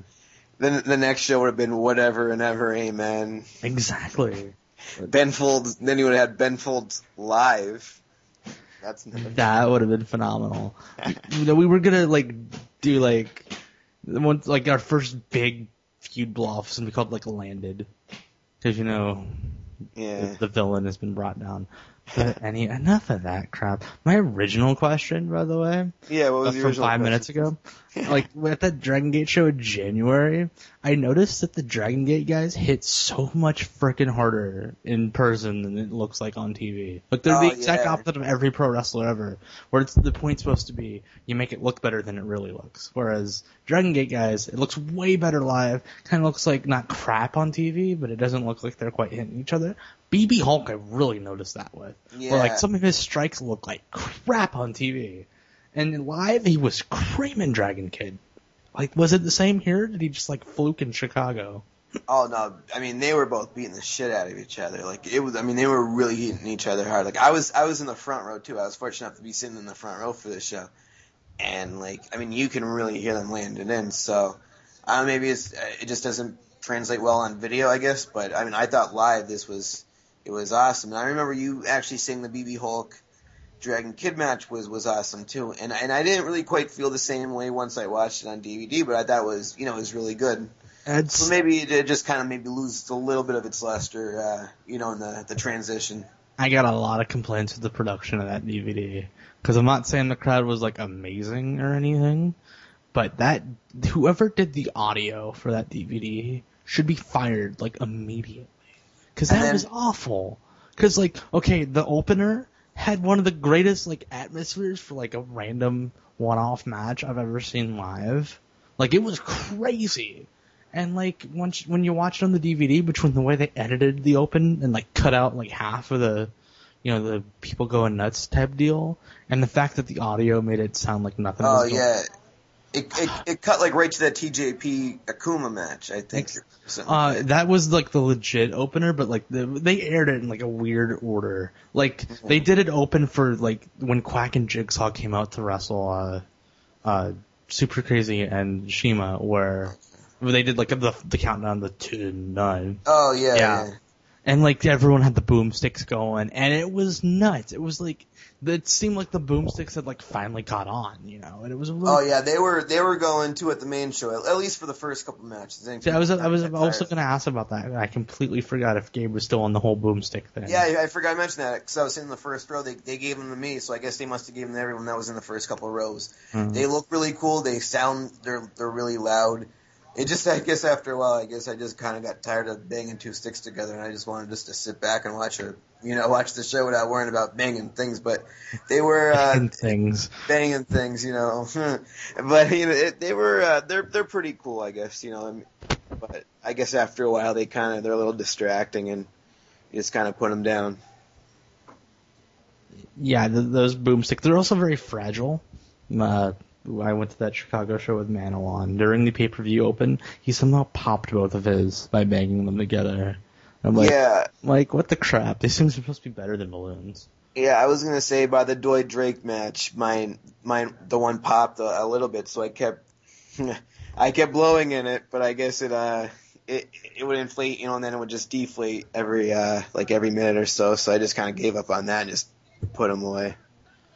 Then the next show would have been Whatever and Ever, Amen. Exactly. Ben Folds, then you would have had Ben Folds Live. That's that would have been phenomenal. You know, we were gonna like do like once like our first big feud bluffs and we called it like Landed, because you know, yeah, the, the villain has been brought down. But any enough of that crap. My original question, by the way, yeah, what was uh, your from original five question? minutes ago, like at that Dragon Gate show in January, I noticed that the Dragon Gate guys hit so much freaking harder in person than it looks like on T V. Like they're oh, the exact yeah. opposite of every pro wrestler ever, where it's the point's supposed to be you make it look better than it really looks. Whereas Dragon Gate guys, it looks way better live. Kind of looks like not crap on T V, but it doesn't look like they're quite hitting each other. B B Hulk, I really noticed that with. Yeah. Where like some of his strikes look like crap on T V. And live, he was creaming Dragon Kid. Like, was it the same here? Did he just like fluke in Chicago? Oh no, I mean they were both beating the shit out of each other. Like it was, I mean they were really hitting each other hard. Like I was, I was in the front row too. I was fortunate enough to be sitting in the front row for this show, and like I mean you can really hear them landing in. So uh, maybe it's it just doesn't translate well on video, I guess. But I mean I thought live this was it was awesome. And I remember you actually saying the B B Hulk Dragon Kid match was was awesome too. And and I didn't really quite feel the same way once I watched it on D V D, but I thought it was you know it was really good. It's, so maybe it just kind of maybe loses a little bit of its luster, uh, you know, in the the transition. I got a lot of complaints with the production of that D V D because I'm not saying the crowd was like amazing or anything, but that whoever did the audio for that D V D should be fired like immediately because that then, was awful. Because like okay, the opener had one of the greatest like atmospheres for like a random one-off match I've ever seen live. Like it was crazy. And like once when you watch it on the D V D, between the way they edited the open and like cut out like half of the, you know, the people going nuts type deal, and the fact that the audio made it sound like nothing. Oh was yeah, it, it it cut like right to that T J P Akuma match, I think. Uh, like that was like the legit opener, but like the, they aired it in like a weird order. Like mm-hmm. they did it open for like when Quack and Jigsaw came out to wrestle uh, uh, Super Crazy and Shima, where. They did like the the countdown to two nine. Oh yeah, yeah, yeah. And like everyone had the boomsticks going, and it was nuts. It was like it seemed like the boomsticks had like finally caught on, you know. And it was. A really oh yeah, they were they were going to at the main show at least for the first couple matches. See, I was I was also going to ask about that. I completely forgot if Gabe was still on the whole boomstick thing. Yeah, I forgot to mention that because I was sitting in the first row. They they gave them to me, so I guess they must have given them to everyone that was in the first couple of rows. Mm-hmm. They look really cool. They sound they're they're really loud. It just, I guess after a while, I guess I just kind of got tired of banging two sticks together, and I just wanted just to sit back and watch a, you know, watch the show without worrying about banging things. But they were uh, banging things, banging things, you know. But you know, it, they were uh, they're they're pretty cool, I guess, you know. I mean, but I guess after a while, they kind of they're a little distracting, and you just kind of put them down. Yeah, the, those boomsticks, they're also very fragile. Uh, I went to that Chicago show with Manowon. During the pay-per-view open, he somehow popped both of his by banging them together. I'm like, yeah. like, what the crap? These things are supposed to be better than balloons. Yeah, I was gonna say by the Doy Drake match, mine, mine, the one popped a, a little bit, so I kept, I kept blowing in it, but I guess it, uh, it, it would inflate, you know, and then it would just deflate every, uh, like every minute or so. So I just kind of gave up on that and just put them away.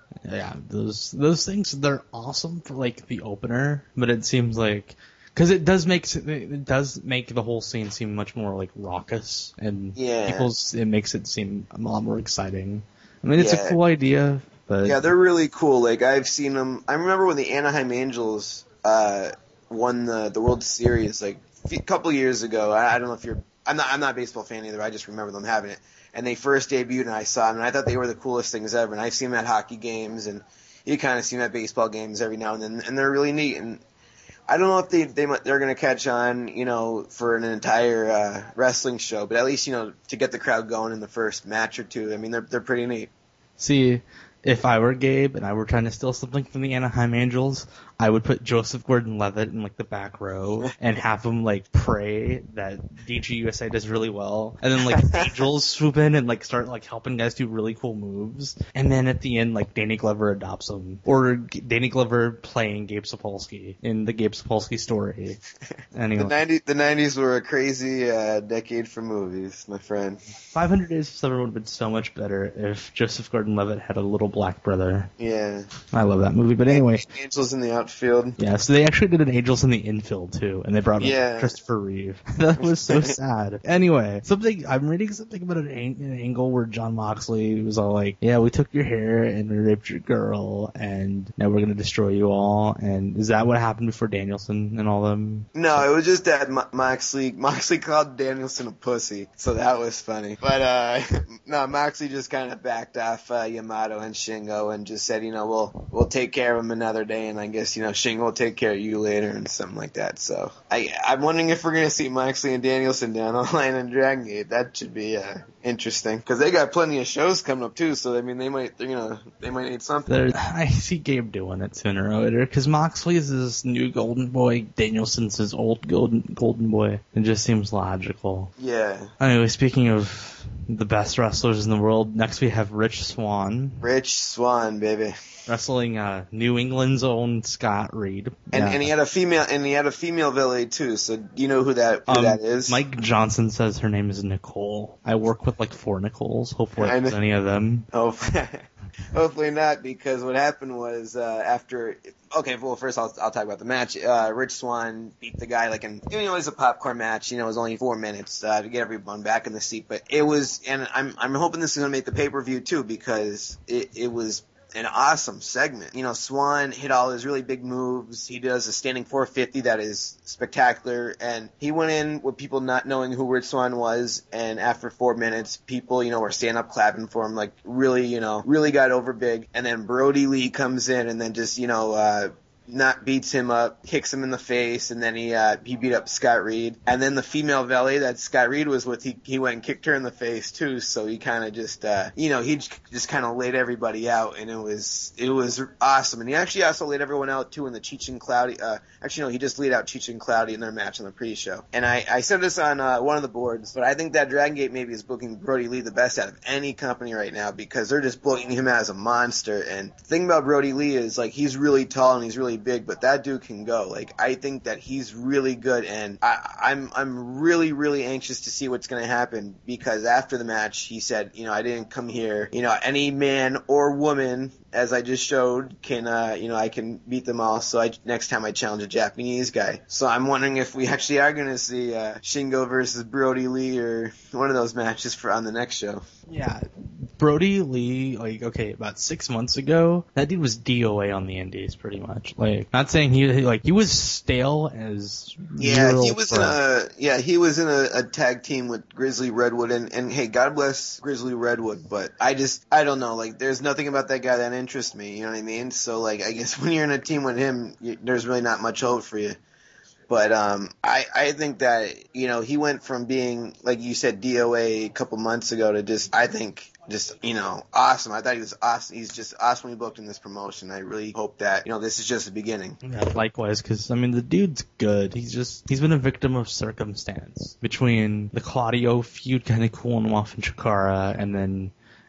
Yeah, those those things, they're awesome for like the opener, but it seems like because it does make it does make the whole scene seem much more like raucous, and Yeah. people's it makes it seem a lot more exciting. I mean, it's Yeah. a cool idea, but Yeah, they're really cool. Like I've seen them. I remember when the Anaheim Angels uh, won the the World Series like a couple years ago. I, I don't know if you're. I'm not. I'm not a baseball fan either. I just remember them having it. And they first debuted, and I saw them, and I thought they were the coolest things ever. And I've seen them at hockey games, and you kind of see them at baseball games every now and then, and they're really neat. And I don't know if they they might- they're going to catch on, you know, for an entire uh, wrestling show, but at least you know to get the crowd going in the first match or two. I mean, they're they're pretty neat. see, if I were Gabe and I were trying to steal something from the Anaheim Angels, I would put Joseph Gordon-Levitt in like the back row and have him like pray that D G U S A does really well, and then like Angels swoop in and like start like helping guys do really cool moves, and then at the end like Danny Glover adopts him, or G- Danny Glover playing Gabe Sapolsky in the Gabe Sapolsky story. Anyway, The nineties the nineties were a crazy uh, decade for movies, my friend. five hundred Days of Summer would have been so much better if Joseph Gordon-Levitt had a little black brother. Yeah. I love that movie, but anyway. Angels in the outfield. Yeah, so they actually did an Angels in the Infield too, and they brought in Yeah. Christopher Reeve. That was so sad. Anyway, something I'm reading something about an, ang- an angle where John Moxley was all like, "Yeah, we took your hair and we raped your girl, and now we're gonna destroy you all." And is that what happened before Danielson and all them? No, it was just that Mo- Moxley Moxley called Danielson a pussy, so that was funny. But uh no, Moxley just kind of backed off uh, Yamato and Shingo and just said, you know, we'll we'll take care of him another day, and I guess you know Shingo will take care of you later and something like that. So I I'm wondering if we're gonna see Moxley and Danielson down the line in Dragon Gate. That should be uh, interesting because they got plenty of shows coming up too. So I mean, they might you know they might need something. There, I see Gabe doing it sooner or later, because Moxley is his new golden boy, Danielson's his old golden golden boy. It just seems logical. Yeah, Anyway, speaking of the best wrestlers in the world, next we have Rich Swann Rich Swann, baby. wrestling uh, New England's own Scott Reed. And, Yeah. and he had a female, and he had a female valet too. So do you know who that who Um, that is? Mike Johnson says her name is Nicole. I work with like four Nicoles. Hopefully I it's know. any of them. Oh, hopefully not, because what happened was uh, after. Okay, well, first I'll I'll talk about the match. Uh, Rich Swann beat the guy like in you know it was a popcorn match. You know, it was only four minutes uh, to get everyone back in the seat, but it was, and I'm I'm hoping this is gonna make the pay per view too, because it it was an awesome segment. You know, Swan hit all his really big moves. He does a standing four fifty that is spectacular, and he went in with people not knowing who Rich Swann was, and after four minutes, people, you know, were standing up clapping for him, like really, you know, really got over big. And then Brody Lee comes in and then just, you know, uh, not beats him up, kicks him in the face, and then he uh, he beat up Scott Reed. And then the female valet that Scott Reed was with, he he went and kicked her in the face too. So he kind of just uh, you know he j- just kind of laid everybody out, and it was it was awesome. And he actually also laid everyone out too in the Cheech and Cloudy. Uh, actually no, he just laid out Cheech and Cloudy in their match on the pre-show. And I I said this on uh, one of the boards, but I think that Dragon Gate maybe is booking Brody Lee the best out of any company right now, because they're just booking him as a monster. And the thing about Brody Lee is like he's really tall and he's really big, but that dude can go. Like, I think that he's really good, and I, I'm I'm really really anxious to see what's going to happen, because after the match he said, you know, I didn't come here, you know, any man or woman, as I just showed, can uh, you know, I can beat them all. So I, next time I challenge a Japanese guy. So I'm wondering if we actually are going to see uh, Shingo versus Brody Lee or one of those matches for on the next show. Yeah, Brody Lee, like, okay, about six months ago, that dude was D O A on the indies, pretty much. Like, not saying he, he like, he was stale as Yeah, real he was in pro. a yeah he was in a, a tag team with Grizzly Redwood, and and hey, God bless Grizzly Redwood, but I just I don't know, like there's nothing about that guy that interests me, you know what I mean? So like I guess when you're in a team with him, you, there's really not much hope for you. But um, I I think that you know he went from being, like you said, D O A a couple months ago to just I think just you know awesome. I thought he was awesome. He's just awesomely booked in this promotion. I really hope that you know this is just the beginning. Yeah, likewise, because, I mean, the dude's good. He's just, he's been a victim of circumstance. Between the Claudio feud kind of cooling him off in Chikara, and then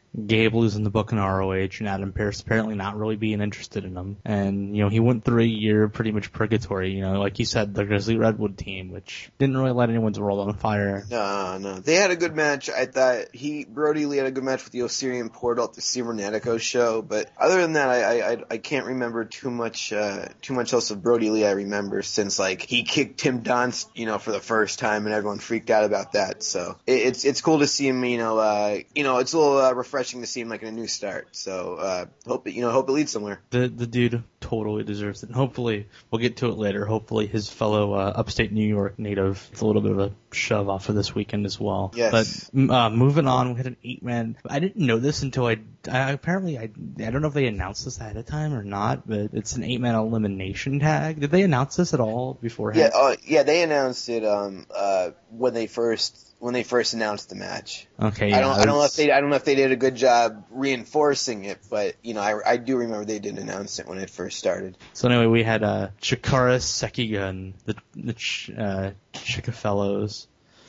Gable losing the book in R O H and Adam Pearce apparently not really being interested in him. And, you know, he went through a year pretty much purgatory, you know, like you said, the Grizzly Redwood team, which didn't really let anyone's world on fire. No, no. They had a good match. I thought he, Brody Lee had a good match with the Osirian Portal at the Cybernetico show, but other than that, I, I, I can't remember too much, uh, too much else of Brody Lee I remember since, like, he kicked Tim Dunst, you know, for the first time and everyone freaked out about that. So it, it's, it's cool to see him, you know, uh, you know, it's a little uh, refreshing to see him like in a new start. So, uh, hope it, you know, hope it leads somewhere. The, the dude totally deserves it. And hopefully, we'll get to it later, hopefully his fellow, uh, upstate New York native gets a little bit of a shove off of this weekend as well. Yes. But, uh, moving on, we had an eight man, I didn't know this until I, I apparently, I, I don't know if they announced this ahead of time or not, but it's an eight man elimination tag. Did they announce this at all beforehand? Yeah, uh, yeah, they announced it, um, uh, when they first, when they first announced the match. Okay, yeah, I don't, I don't know if they, I don't know if they did a good job reinforcing it, but you know, I, I do remember they did announce it when it first started. So anyway, we had uh, Chikara Sekigun, the the ch- uh, Chickafellows,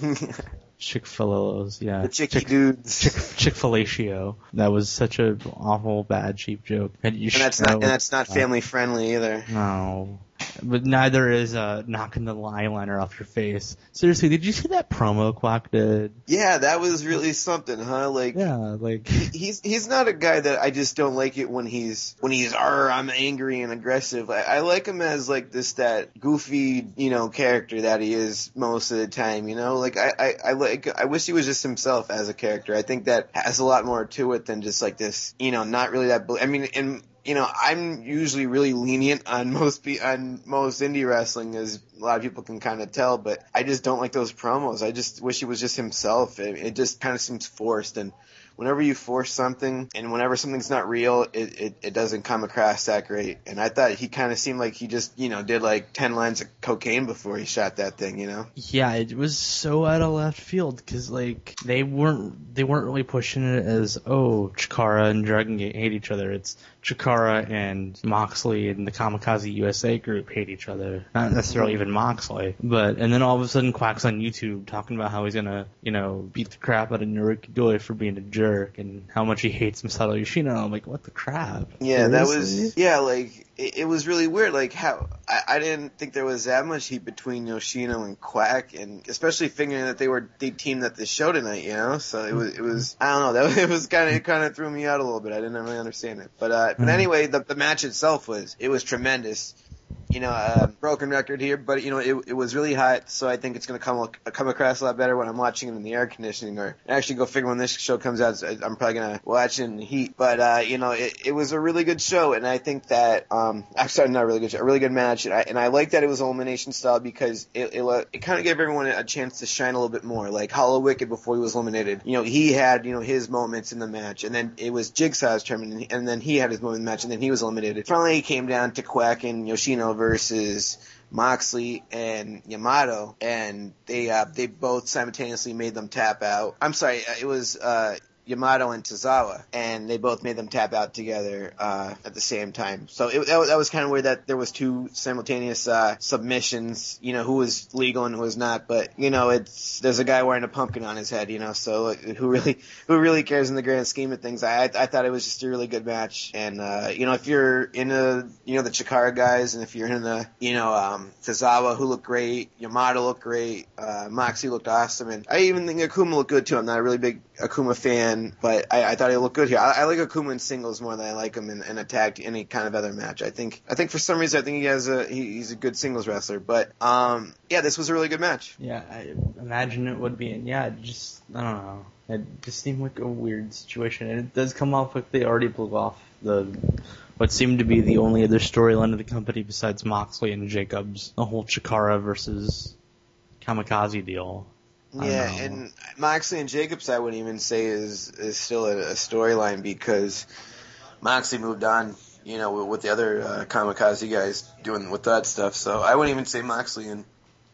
Chick-fil-A's, yeah, The Chicky Chick- dudes. Chick Chick-fil-Atio. That was such a awful, bad, cheap joke. And, you And that's should not, know- and that's not family friendly either. No. But neither is uh, knocking the eyeliner off your face. Seriously, did you see that promo Quack did? Yeah, that was really something, huh? Like, Yeah, like he's he's not a guy that I just don't like it when he's when he's "Arr, I'm angry and aggressive." I, I like him as like this that goofy, you know, character that he is most of the time. You know, like I, I, I like I wish he was just himself as a character. I think that has a lot more to it than just like this, you know, not really that. I mean, and you know, I'm usually really lenient on most pe- on most indie wrestling, as a lot of people can kind of tell, but I just don't like those promos. I just wish he was just himself. It, it just kind of seems forced, and whenever you force something and whenever something's not real, it, it, it doesn't come across that great. And I thought he kind of seemed like he just, you know, did like ten lines of cocaine before he shot that thing, you know? yeah, it was so out of left field because like they weren't they weren't really pushing it as oh Chikara and Dragon Gate hate each other. It's Chikara and Moxley and the Kamikaze U S A group hate each other. Not necessarily even Moxley, but and then all of a sudden Quack's on YouTube talking about how he's gonna you know beat the crap out of Naruki Doi for being a jerk and how much he hates Masato Yoshino. I'm like, what the crap? Yeah, that Seriously? was, yeah, like, it, it was really weird, like, how, I, I didn't think there was that much heat between Yoshino and Quack, and especially figuring that they were, they teamed at the show tonight, you know, so it was, it was, I don't know, that was, it was kind of, it kind of threw me out a little bit, I didn't really understand it, but, uh, but anyway, the, the match itself was, it was tremendous. You know, uh, broken record here, but, you know, it, it was really hot, so I think it's going to come come across a lot better when I'm watching it in the air conditioning, or actually go figure when this show comes out, I'm probably going to watch it in the heat. But, uh, you know, it, it was a really good show, and I think that, um, I'm sorry, not a really good show, a really good match, and I, and I like that it was elimination style because it, it, it kind of gave everyone a chance to shine a little bit more, like Hollow Wicked before he was eliminated. You know, he had, you know, his moments in the match, and then it was Jigsaw's turn, and, and then he had his moment in the match, and then he was eliminated. Finally, it came down to Quack and Yoshino versus Moxley and Yamato, and they uh, they both simultaneously made them tap out. I'm sorry, it was uh, Yamato and Tozawa, and they both made them tap out together uh, at the same time. So it, that, that was kind of weird that there was two simultaneous uh, submissions, you know, who was legal and who was not. But you know, it's there's a guy wearing a pumpkin on his head, you know, so like, who really who really cares in the grand scheme of things? I I thought it was just a really good match, and uh, you know, if you're into you know the Chikara guys, and if you're into you know um, Tozawa, who looked great, Yamato looked great, uh, Moxie looked awesome, and I even think Akuma looked good too. I'm not a really big Akuma fan, but I, I thought he looked good here. I, I like Akuma in singles more than I like him in, in a tag any kind of other match. I think I think for some reason I think he has a he, he's a good singles wrestler. But um yeah, this was a really good match. Yeah, I imagine it would be. And yeah, it just I don't know. It just seemed like a weird situation, and it does come off like they already blew off the what seemed to be the only other storyline of the company besides Moxley and Jacobs, the whole Chikara versus Kamikaze deal. Yeah, and Moxley and Jacobs, I wouldn't even say is is still a, a storyline because Moxley moved on, you know, with, with the other uh, Kamikaze guys doing with that stuff. So I wouldn't even say Moxley and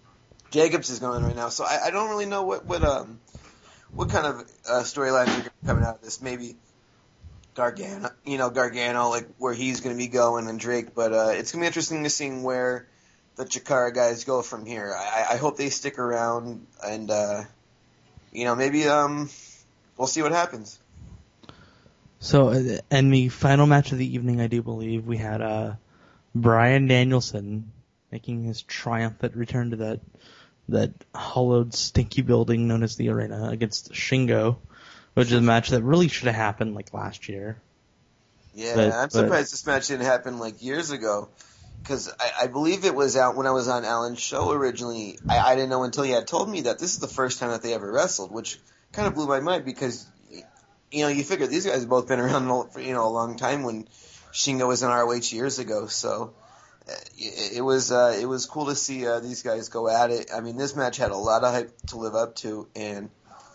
Jacobs is going right now. So I, I don't really know what what um what kind of uh, storylines are coming out of this. Maybe Gargano, you know, Gargano, like where he's going to be going, and Drake. But uh, it's going to be interesting to see where the Chikara guys go from here. I, I hope they stick around, and uh, you know, maybe um, we'll see what happens. So, uh, in the final match of the evening, I do believe we had uh, Bryan Danielson making his triumphant return to that that hollowed, stinky building known as the Arena against Shingo, which is a match that really should have happened like last year. Yeah, But- I'm but- surprised this match didn't happen like years ago. Because I, I believe it was out when I was on Alan's show originally. I, I didn't know until he had told me that this is the first time that they ever wrestled, which kind of blew my mind because, you know, you figure these guys have both been around for, you know, a long time when Shingo was in R O H years ago. So uh, it, it was uh, it was cool to see uh, these guys go at it. I mean, this match had a lot of hype to live up to, and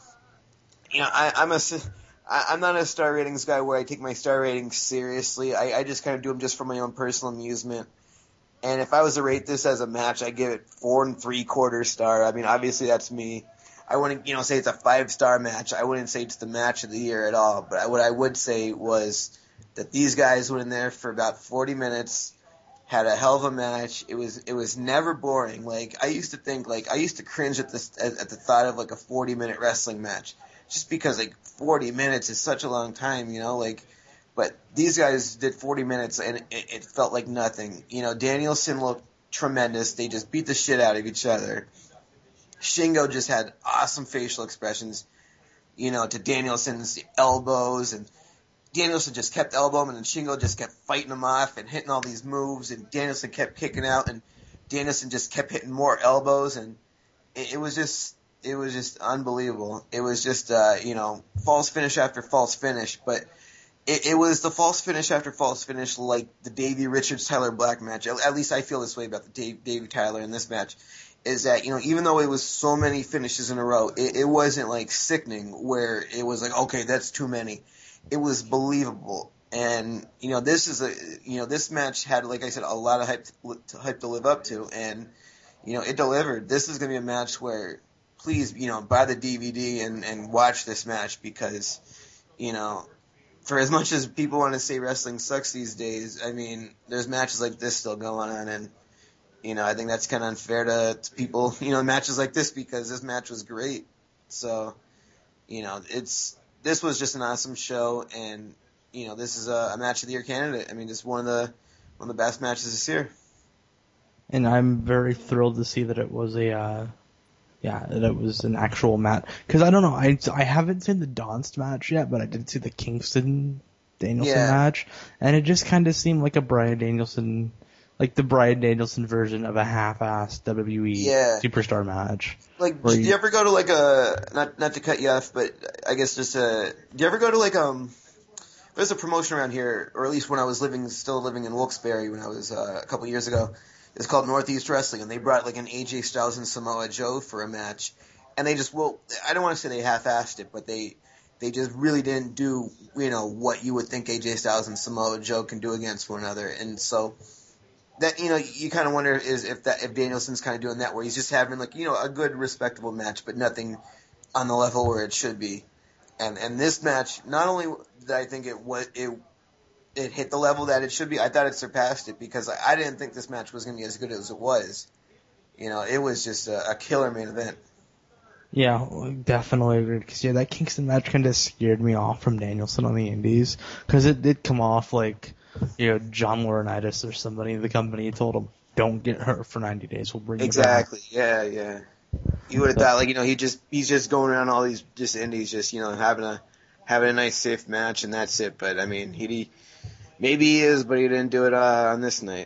you know, I, I'm a I, I'm not a star ratings guy where I take my star ratings seriously. I, I just kind of do them just for my own personal amusement. And if I was to rate this as a match, I'd give it four and three quarter star. I mean, obviously that's me. I wouldn't, you know, say it's a five star match. I wouldn't say it's the match of the year at all. But what I would say was that these guys went in there for about forty minutes, had a hell of a match. It was, it was never boring. Like, I used to think, like, I used to cringe at this, at, at the thought of like a forty minute wrestling match. Just because like forty minutes is such a long time, you know, like, but these guys did forty minutes and it, it felt like nothing. You know, Danielson looked tremendous. They just beat the shit out of each other. Shingo just had awesome facial expressions, you know, to Danielson's elbows, and Danielson just kept elbowing him, and Shingo just kept fighting him off and hitting all these moves, and Danielson kept kicking out, and Danielson just kept hitting more elbows, and it, it was just, it was just unbelievable. It was just, uh, you know, false finish after false finish, but It, it was the false finish after false finish, like the Davey Richards Tyler Black match. At, at least I feel this way about the Dave, Davey Tyler in this match. Is that, you know, even though it was so many finishes in a row, it, it wasn't like sickening where it was like, okay, that's too many. It was believable. And, you know, this is a, you know, this match had, like I said, a lot of hype to, hype to live up to, and, you know, it delivered. This is going to be a match where, please, you know, buy the D V D and, and watch this match because, you know, for as much as people want to say wrestling sucks these days, I mean, there's matches like this still going on, and, you know, I think that's kind of unfair to, to people, you know, matches like this, because this match was great. So, you know, it's, this was just an awesome show, and, you know, this is a, a match of the year candidate. I mean, it's one of the, one of the best matches this year. And I'm very thrilled to see that it was a, uh, yeah, that it was an actual match. Because I don't know, I, I haven't seen the Donst match yet, but I did see the Kingston Danielson Yeah. match, and it just kind of seemed like a Bryan Danielson, like the Bryan Danielson version of a half-assed W W E Yeah. superstar match. Like, Where did you- you ever go to like a, not not to cut you off, but I guess just a, did you ever go to like, um, there's a promotion around here, or at least when I was living, still living in Wilkes-Barre when I was uh, a couple years ago. It's called Northeast Wrestling, and they brought like an A J Styles and Samoa Joe for a match. And they just, well, I don't want to say they half-assed it, but they they just really didn't do, you know, what you would think A J Styles and Samoa Joe can do against one another. And so that, you know, you kind of wonder is if that if Danielson's kind of doing that, where he's just having like, you know, a good respectable match, but nothing on the level where it should be. And and this match, not only did I think it was it it hit the level that it should be, I thought it surpassed it, because I, I didn't think this match was going to be as good as it was. You know, it was just a, a killer main event. Yeah, definitely agreed. Because yeah, that Kingston match kind of scared me off from Danielson on the Indies, because it did come off like, you know, John Laurinaitis or somebody in the company told him, "Don't get hurt for ninety days. We'll bring you back." Exactly. Yeah, yeah. You would have thought, like, you know, he just he's just going around all these just indies, just, you know, having a having a nice safe match, and that's it. But I mean, he maybe he is, but he didn't do it uh, on this night.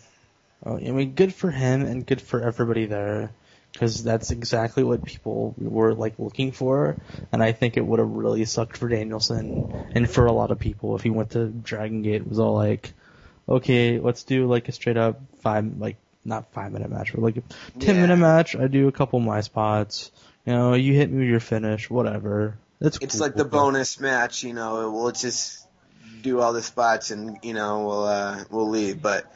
Oh, I mean, good for him and good for everybody there, because that's exactly what people were like looking for. And I think it would have really sucked for Danielson and for a lot of people if he went to Dragon Gate. It was all like, okay, let's do like a straight up five, like not five minute match, but like a ten Yeah. minute match. I do a couple of my spots. You know, you hit me with your finish, whatever. That's It's cool. like the bonus match, you know. We'll just do all the spots, and you know, we'll uh, we'll leave. But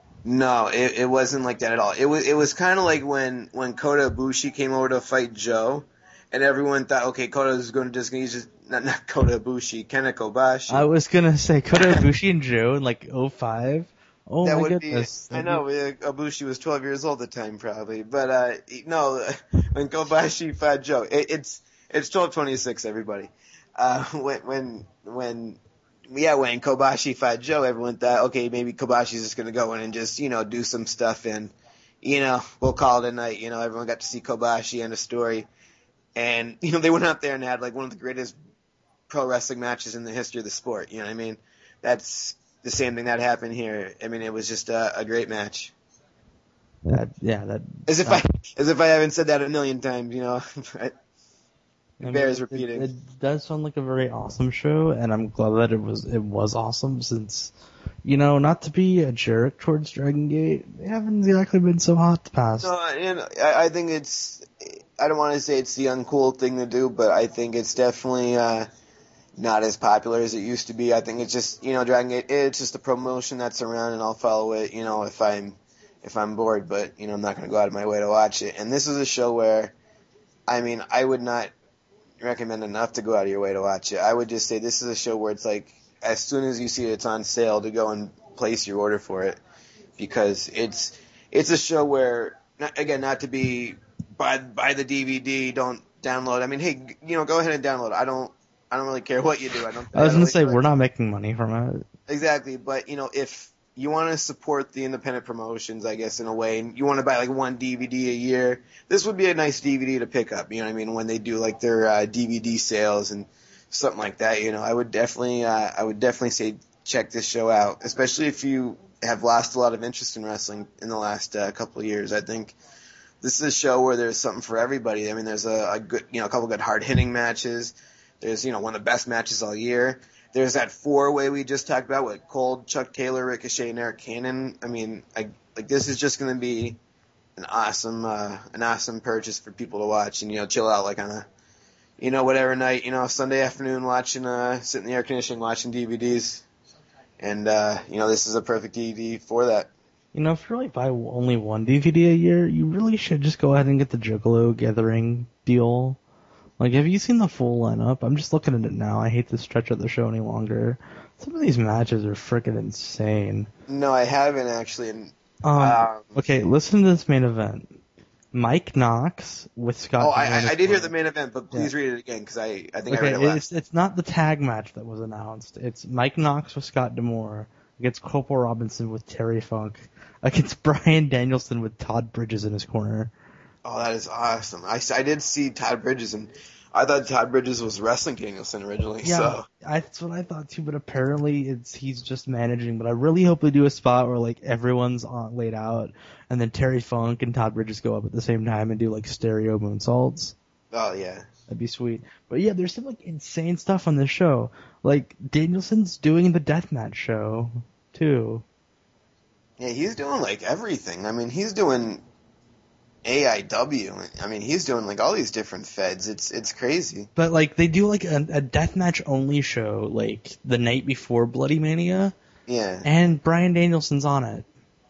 no, it, it wasn't like that at all. It was it was kind of like when when Kota Ibushi came over to fight Joe, and everyone thought, okay, Kota's going to just he's just not not Kota Ibushi, Kenta Kobashi. I was gonna say Kota Ibushi and Joe in like oh five. Oh that my would goodness. be. I know uh, Ibushi was twelve years old at the time, probably, but uh, no, when Kobashi fought Joe, it, it's it's twelve twenty-six, everybody. Uh, when when when yeah, when Kobashi fought Joe, everyone thought, okay, maybe Kobashi's just going to go in and just, you know, do some stuff and, you know, we'll call it a night. You know, everyone got to see Kobashi and a story. And, you know, they went out there and had like one of the greatest pro wrestling matches in the history of the sport. You know what I mean? That's the same thing that happened here. I mean, it was just a, a great match. That, yeah, that. As if uh, I, as if I haven't said that a million times, you know. It I mean, bears it- repeating. It, it does sound like a very awesome show, and I'm glad that it was it was awesome. Since, you know, not to be a jerk towards Dragon Gate, they haven't exactly been so hot the past. No, and I, I think it's, I don't want to say it's the uncool thing to do, but I think it's definitely uh, not as popular as it used to be. I think it's just, you know, Dragon Gate, it's just a promotion that's around, and I'll follow it, you know, if I'm if I'm bored, but, you know, I'm not going to go out of my way to watch it. And this is a show where, I mean, I would not recommend enough to go out of your way to watch it. I would just say this is a show where it's like, as soon as you see it's on sale, to go and place your order for it, because it's it's a show where, not, again, not to be buy buy the D V D, don't download. I mean, hey, you know, go ahead and download. I don't I don't really care what you do. I don't. I was I don't gonna say really- we're not making money from it. Exactly, but you know, if you want to support the independent promotions, I guess, in a way, and you want to buy like one D V D a year, this would be a nice D V D to pick up, you know what I mean, when they do like their uh, D V D sales and something like that, you know, I would definitely, uh, I would definitely say check this show out, especially if you have lost a lot of interest in wrestling in the last uh, couple of years. I think this is a show where there's something for everybody. I mean, there's a, a good, you know, a couple good hard-hitting matches. There's, you know, one of the best matches all year. There's that four-way we just talked about with Cole, Chuck Taylor, Ricochet, and Eric Cannon. I mean, I, like this is just going to be an awesome, uh, an awesome purchase for people to watch and, you know, chill out like on a, you know, whatever night, you know, Sunday afternoon watching, uh, sitting in the air conditioning watching D V Ds. And, uh, you know, this is a perfect D V D for that. You know, if you really buy only one D V D a year, you really should just go ahead and get the Juggalo Gathering deal. Like, have you seen the full lineup? I'm just looking at it now. I hate to stretch out the show any longer. Some of these matches are freaking insane. No, I haven't actually. And, Um, um, okay, listen to this main event. Mike Knox with Scott. oh, I, D'Amore. I, I did hear the main event, but please Yeah. read it again because I, I think I Okay, read it last. it's, it's not the tag match that was announced. It's Mike Knox with Scott D'Amore against Corporal Robinson with Terry Funk against Bryan Danielson with Todd Bridges in his corner. Oh, that is awesome. I, I did see Todd Bridges, and I thought Todd Bridges was wrestling Danielson originally. Yeah, So I, that's what I thought too, but apparently it's he's just managing. But I really hope they do a spot where like everyone's on, laid out, and then Terry Funk and Todd Bridges go up at the same time and do like stereo moonsaults. oh yeah, That'd be sweet. But yeah, there's some like insane stuff on this show. Like Danielson's doing the deathmatch show too. yeah, he's doing like everything. I mean, he's doing A I W. I mean, he's doing like all these different feds. It's it's crazy. But like they do like a, a deathmatch only show like the night before Bloody Mania, Yeah, and Bryan Danielson's on it.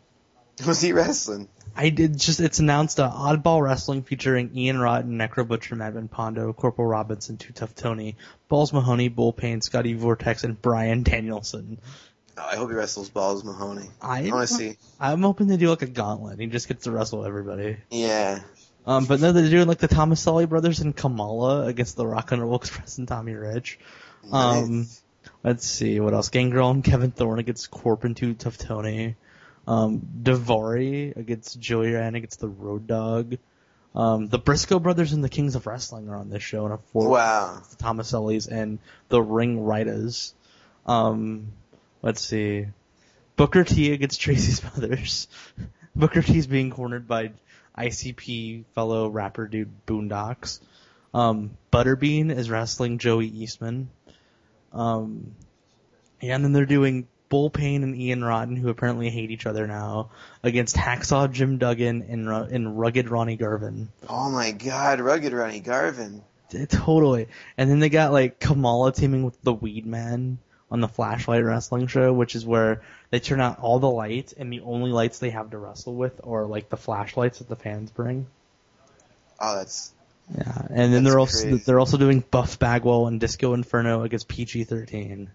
was he wrestling? I did just it's announced uh, Oddball Wrestling featuring Ian Rotten, Necro Butcher, Madman Pondo, Corporal Robinson, Too Tough Tony, Balls Mahoney, Bull Payne, Scotty Vortex, and Bryan Danielson. Oh, I hope he wrestles Balls Mahoney. I I want to see. I'm hoping to do like a gauntlet. He just gets to wrestle everybody. Yeah. Um, but no, they're doing like the Tomaselli brothers and Kamala against the Rock and Roll Express and Tommy Rich. Um, Nice. let's see what else. Gangrel and Kevin Thorne against Corp and Too Tough Tony. Um, Davari against Joey Ryan against the Road Dogg. Um, the Briscoe brothers and the Kings of Wrestling are on this show in a four. Wow. The Tomasellis and the Ring Ritas. Um, let's see. Booker T against Tracy Smothers. Booker T's being cornered by I C P fellow rapper dude Boondocks. Um, Butterbean is wrestling Joey Eastman. Um, yeah, and then they're doing Bull Payne and Ian Rotten, who apparently hate each other now, against Hacksaw Jim Duggan and, Ru- and Rugged Ronnie Garvin. Oh my God, Rugged Ronnie Garvin. T- Totally. And then they got like Kamala teaming with the Weed Man on the Flashlight Wrestling show, which is where they turn out all the lights, and the only lights they have to wrestle with are like the flashlights that the fans bring. Oh, that's Yeah, and then That's they're also crazy. they're also doing Buff Bagwell and Disco Inferno against P G thirteen.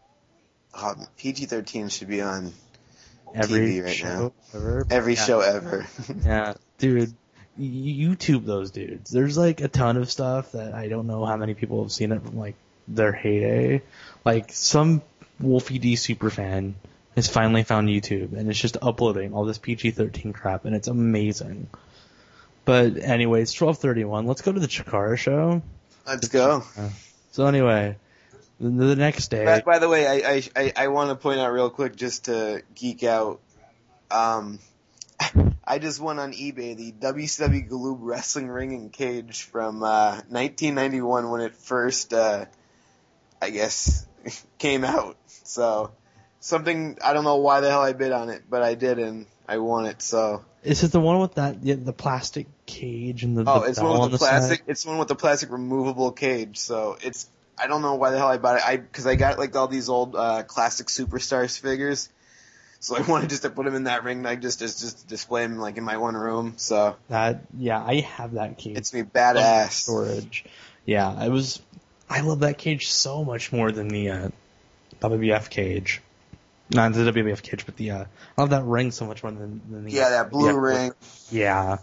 oh, P G thirteen should be on Every T V right show now. ever. Every Yeah. show ever. Yeah, dude, y- YouTube those dudes. There's like a ton of stuff that I don't know how many people have seen it from like their heyday. Like some Wolfie D superfan has finally found YouTube, and it's just uploading all this P G thirteen crap, and it's amazing. But anyways, twelve thirty-one. Let's go to the Chikara show. Let's go. So anyway, the, the next day. By, by the way, I I, I, I want to point out real quick, just to geek out. Um, I just won on eBay the W C W Galoob wrestling ring and cage from uh, nineteen ninety-one when it first, uh, I guess, came out. So something, I don't know why the hell I bid on it, but I did, and I won it. So is it the one with that yeah, the plastic cage and the oh, the it's bell one on with the the plastic. side? It's one with the plastic removable cage. So it's, I don't know why the hell I bought it. I because I got like all these old uh, classic superstars figures. So I wanted just to put him in that ring, like just just just display him like in my one room. So that yeah, I have that cage. It's me badass storage. Yeah, I was. I love that cage so much more than the uh, W W F cage. Not the W W F cage, but the uh, I love that ring so much more than, than the yeah that blue yeah, ring. Yeah,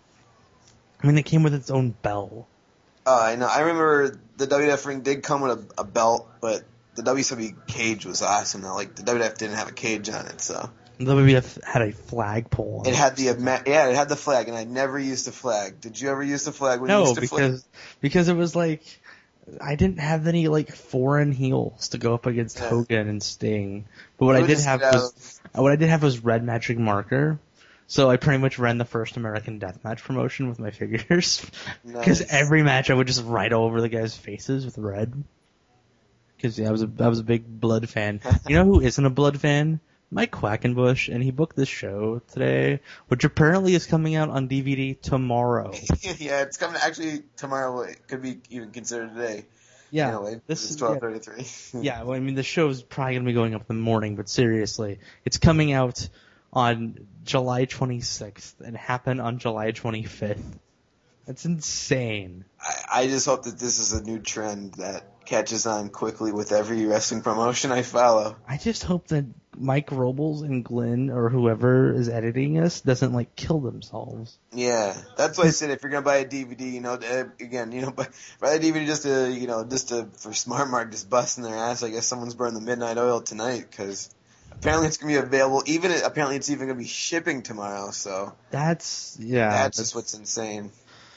I mean it came with its own bell. Oh, I know. I remember the W W F ring did come with a, a belt, but the W C W cage was awesome. Though, like the W W F didn't have a cage on it, so the W W F had a flagpole. On it it had the yeah, it had the flag, and I never used the flag. Did you ever use the flag when no, you used the because flag? because it was like I didn't have any like foreign heels to go up against Yeah. Hogan and Sting. But what I I would did just have get out was what I did have was Red Magic Marker. So I pretty much ran the first American Deathmatch promotion with my figures. Because Nice. every match I would just write all over the guys' faces with red. Because yeah, I was a I was a big Blood fan. You know who isn't a Blood fan? Mike Quackenbush, and he booked this show today, which apparently is coming out on D V D tomorrow. Yeah, it's coming actually tomorrow. It could be even considered today. Yeah, Anyway, this is is twelve thirty-three. Yeah, well, I mean, the show's probably going to be going up in the morning, but seriously, it's coming out on July twenty-sixth and happen on July twenty-fifth. That's insane. I, I just hope that this is a new trend that catches on quickly with every wrestling promotion I follow. I just hope that Mike Robles and Glenn or whoever is editing us doesn't, like, kill themselves. Yeah, that's why I said if you're gonna buy a D V D, you know, uh, again, you know, buy, buy a D V D just to, you know, just to for Smart Mark just busting their ass. I guess someone's burning the midnight oil tonight because apparently it's gonna be available. Even apparently it's even gonna be shipping tomorrow. So That's, yeah. that's, that's just what's insane.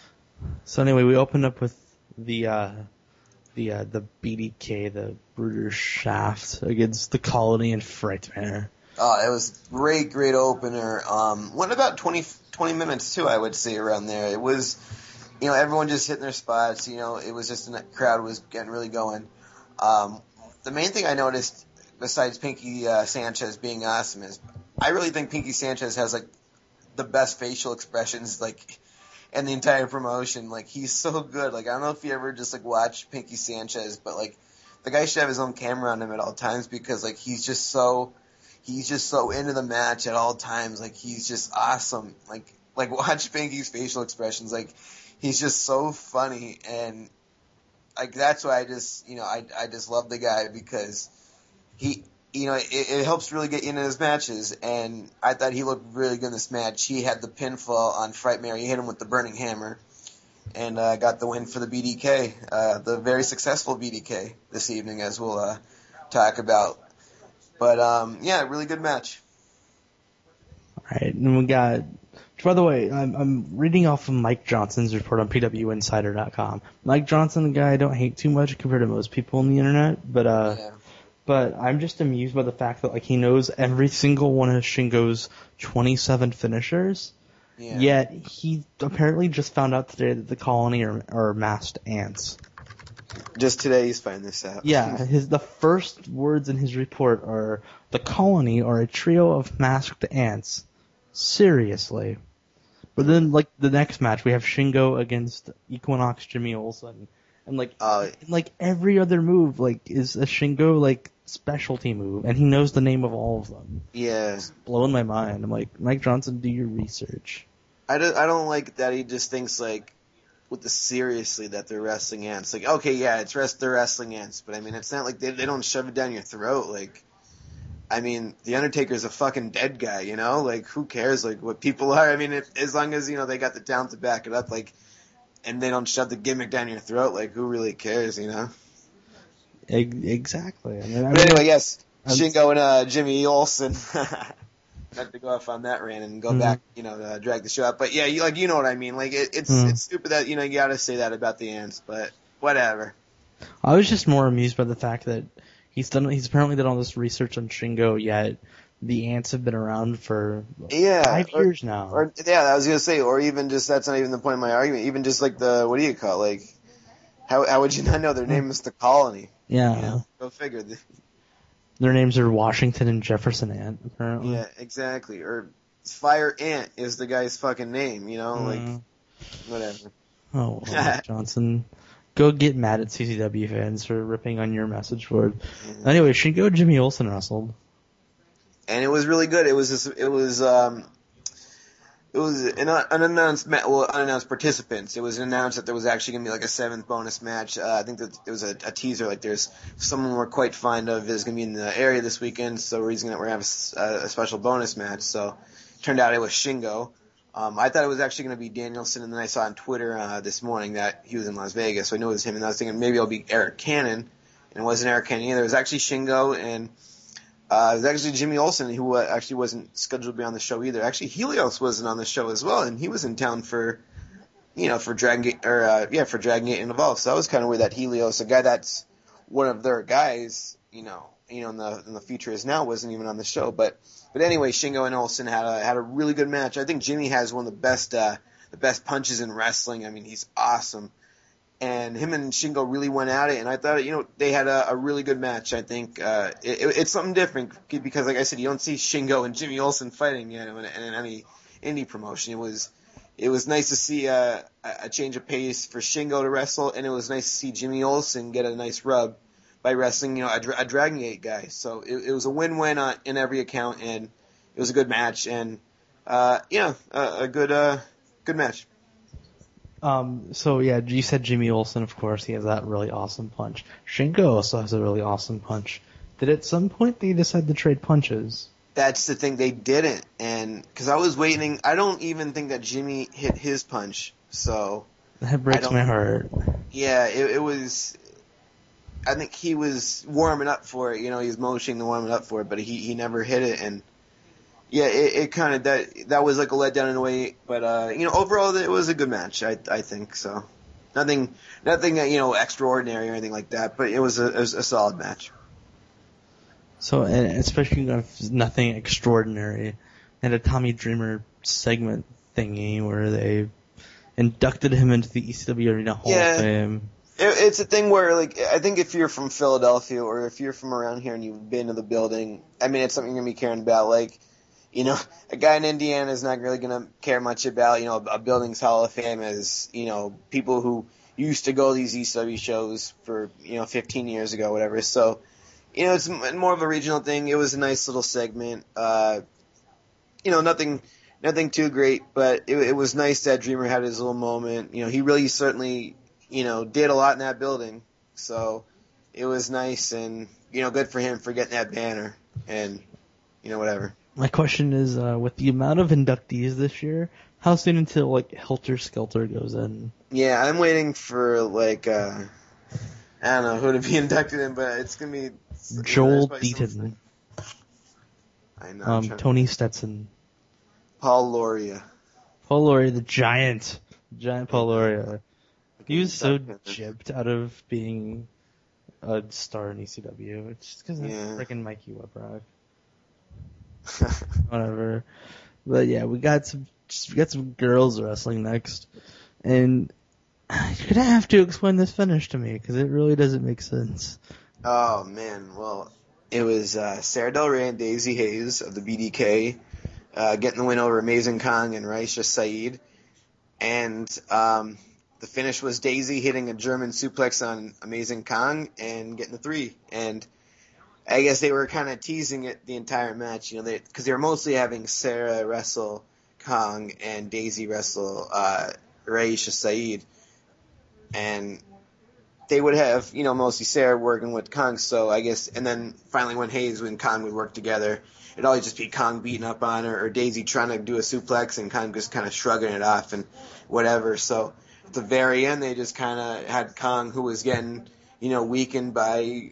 So anyway, we opened up with the, uh, the, uh, the B D K, the Bruder Shaft against the Colony and Frightmare. Oh, it was great, great opener. Um, went about twenty, twenty minutes too, I would say, around there. It was, you know, everyone just hitting their spots. You know, it was just the crowd was getting really going. Um, the main thing I noticed, besides Pinky uh, Sanchez being awesome, is I really think Pinky Sanchez has like the best facial expressions, like, in the entire promotion. Like, he's so good. Like, I don't know if you ever just like watch Pinky Sanchez, but like, the guy should have his own camera on him at all times because like he's just so. He's just so into the match at all times. Like, he's just awesome. Like, like watch Pinky's facial expressions. Like, he's just so funny. And, like, that's why I just, you know, I, I just love the guy because he, you know, it, it helps really get into his matches. And I thought he looked really good in this match. He had the pinfall on Frightmare. He hit him with the Burning Hammer. And, uh, got the win for the B D K. Uh, the very successful B D K this evening, as we'll, uh, talk about. But, um, yeah, really good match. Alright, and we got, which by the way, I'm, I'm reading off of Mike Johnson's report on P W Insider dot com. Mike Johnson, the guy I don't hate too much compared to most people on the internet, but, uh, Yeah. but I'm just amused by the fact that, like, he knows every single one of Shingo's twenty-seven finishers, Yeah. yet he apparently just found out today that the Colony are, are masked ants. Just today he's finding this out. Yeah, his the first words in his report are, "The Colony are a trio of masked ants." Seriously. But then, like, the next match, we have Shingo against Equinox Jimmy Olsen. And, like, Uh, and, like every other move, like, is a Shingo, like, specialty move. And he knows the name of all of them. yeah. It's blowing my mind. I'm like, Mike Johnson, do your research. I don't, I don't like that he just thinks, like, with the seriously that they're wrestling ants. Like, okay, yeah, it's rest, they're wrestling ants, but I mean, it's not like they, they don't shove it down your throat. Like, I mean, The Undertaker's a fucking dead guy, you know? Like, who cares, like, what people are? I mean, if, as long as, you know, they got the talent to back it up, like, and they don't shove the gimmick down your throat, like, who really cares, you know? E- exactly. I mean, I But mean, anyway, yes, Shingo and uh, Jimmy Olsen. Not to go off on that rant and go Mm-hmm. back, you know, uh, drag the show out. But yeah, you, like you know what I mean. Like it, it's Mm. it's stupid that you know you gotta say that about the ants, but whatever. I was just more amused by the fact that he's done. He's apparently done all this research on Shingo, yet the ants have been around for Yeah, five or, years now. Or yeah, I was gonna say, or even just that's not even the point of my argument. Even just like the what do you call it? Like how how would you not know their name is the Colony? Yeah. You know, go figure. Their names are Washington and Jefferson Ant, apparently. Yeah, exactly. Or Fire Ant is the guy's fucking name. You know, Mm. like whatever. Oh, well, Mike Johnson. Go get mad at C C W fans for ripping on your message board. Yeah. Anyway, Shingo Jimmy Olsen wrestled. And it was really good. It was just, it was um it was an unannounced ma- well unannounced participants. It was announced that there was actually gonna be like a seventh bonus match. Uh, I think that there was a, a teaser. Like there's someone we're quite fond of is gonna be in the area this weekend, so we're gonna we're gonna have a, a special bonus match. So turned out it was Shingo. Um, I thought it was actually going to be Danielson, and then I saw on Twitter uh, this morning that he was in Las Vegas, so I knew it was him, and I was thinking maybe it'll be Eric Cannon, and it wasn't Eric Cannon either. It was actually Shingo, and uh, it was actually Jimmy Olsen, who uh, actually wasn't scheduled to be on the show either. Actually, Helios wasn't on the show as well, and he was in town for, you know, for Dragon Gate, or uh, yeah, for Dragon Gate and Evolve. So that was kind of weird that Helios, a guy that's one of their guys, you know, you know, in the in the future is now, wasn't even on the show, but. But anyway, Shingo and Olsen had a had a really good match. I think Jimmy has one of the best uh, the best punches in wrestling. I mean, he's awesome. And him and Shingo really went at it, and I thought, you know, they had a, a really good match. I think uh, it, it, it's something different because, like I said, you don't see Shingo and Jimmy Olsen fighting, you know, in, in any indie promotion. It was it was nice to see a, a change of pace for Shingo to wrestle, and it was nice to see Jimmy Olsen get a nice rub by wrestling, you know, a, a Dragon Gate guy. So it, it was a win-win on, in every account, and it was a good match, and uh, yeah, a, a good uh, good match. Um, so yeah, you said Jimmy Olsen, of course, he has that really awesome punch. Shingo also has a really awesome punch. Did at some point they decide to trade punches? That's the thing, they didn't, and because I was waiting, I don't even think that Jimmy hit his punch, so That breaks my heart. Yeah, it, it was. I think he was warming up for it. You know, he was motioning to warming up for it, but he he never hit it. And yeah, it, it kind of that that was like a letdown in a way. But uh, you know, overall, it was a good match. I I think so. Nothing nothing you know extraordinary or anything like that. But it was a, it was a solid match. So, and especially if nothing extraordinary, and a Tommy Dreamer segment thingy where they inducted him into the E C W Arena Hall Yeah. of Fame. It's a thing where, like, I think if you're from Philadelphia or if you're from around here and you've been to the building, I mean, it's something you're going to be caring about. Like, you know, a guy in Indiana is not really going to care much about, you know, a building's Hall of Fame as, you know, people who used to go to these E C W shows for, you know, fifteen years ago, whatever. So, you know, it's more of a regional thing. It was a nice little segment. Uh, you know, nothing, nothing too great, but it, it was nice that Dreamer had his little moment. You know, he really certainly, you know, did a lot in that building. So it was nice and, you know, good for him for getting that banner and, you know, whatever. My question is, uh, with the amount of inductees this year, how soon until, like, Helter Skelter goes in? Yeah, I'm waiting for, like, uh, I don't know who to be inducted in, but it's going to be... Joel Deaton. Deaton. I know. Um, Tony Stetson. Paul Loria. Paul Lauria, the giant. Giant Paul Lauria. He was so gypped out of being a star in E C W. It's just because of Yeah. freaking Mikey Webrock. Whatever. But yeah, we got some just, we got some girls wrestling next, and you're gonna have to explain this finish to me because it really doesn't make sense. Oh man, well, it was uh, Sarah Del Rey and Daisy Hayes of the B D K uh, getting the win over Amazing Kong and Raisha Saeed, and um, the finish was Daisy hitting a German suplex on Amazing Kong and getting the three. And I guess they were kind of teasing it the entire match, you know, because they, they were mostly having Sarah wrestle Kong and Daisy wrestle uh, Raisha Saeed, and they would have, you know, mostly Sarah working with Kong, so I guess, and then finally when Hayes and Kong would work together, it'd always just be Kong beating up on her, or Daisy trying to do a suplex and Kong just kind of shrugging it off and whatever. So at the very end, they just kind of had Kong, who was getting, you know, weakened by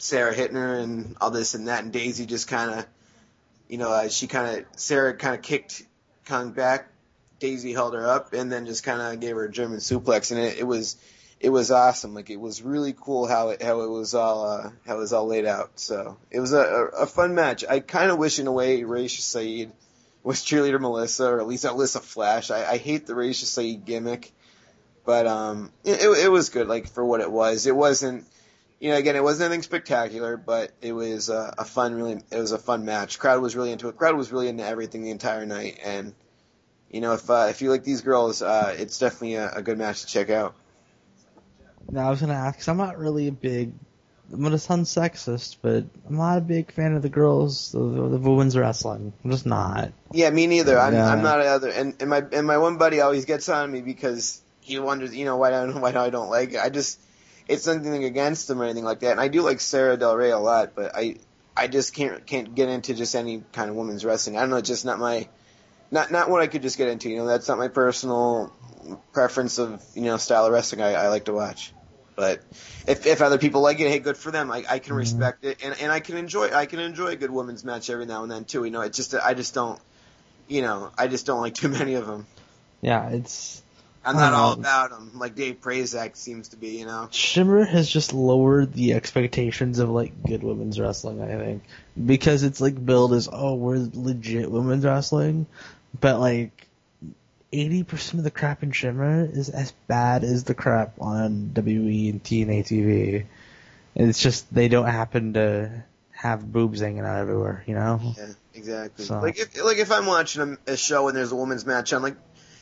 Sarah hitting her and all this and that, and Daisy just kind of, you know, uh, she kind of, Sarah kind of kicked Kong back, Daisy held her up, and then just kind of gave her a German suplex, and it, it was, it was awesome. Like, it was really cool how it, how it was all, uh, how it was all laid out. So it was a, a, a fun match. I kind of wish in a way Raisha Saeed was cheerleader Melissa, or at least Alyssa Flash. I, I hate the Raisha Saeed gimmick, but um, it, it was good, like, for what it was. It wasn't, you know, again, it wasn't anything spectacular, but it was uh, a fun, really, it was a fun match. Crowd was really into it. Crowd was really into everything the entire night, and you know, if uh, if you like these girls, uh, it's definitely a, a good match to check out. Now I was gonna ask, 'cause I'm not really a big, I'm gonna sound sexist, but I'm not a big fan of the girls, the, the women's wrestling. I'm just not. Yeah, me neither. I'm Yeah. I'm not either. And and my and my one buddy always gets on me because he wonders, you know, why I don't why I don't like it. I just, it's nothing against them or anything like that. And I do like Sarah Del Rey a lot, but I I just can't can't get into just any kind of women's wrestling. I don't know, it's just not my not not what I could just get into. You know, that's not my personal preference of, you know, style of wrestling I, I like to watch. But if if other people like it, hey, good for them. I, I can respect it, and and I can enjoy I can enjoy a good women's match every now and then too. You know, it's just I just don't, you know, I just don't like too many of them. Yeah, it's. I'm not all about them like Dave Prazak seems to be. You know, Shimmer has just lowered the expectations of like good women's wrestling. I think because it's like billed as, oh, we're legit women's wrestling, but like eighty percent of the crap in Shimmer is as bad as the crap on W W E and T N A T V. And it's just they don't happen to have boobs hanging out everywhere, you know? Yeah, exactly. So. Like if like if I'm watching a, a show and there's a women's match, I'm like,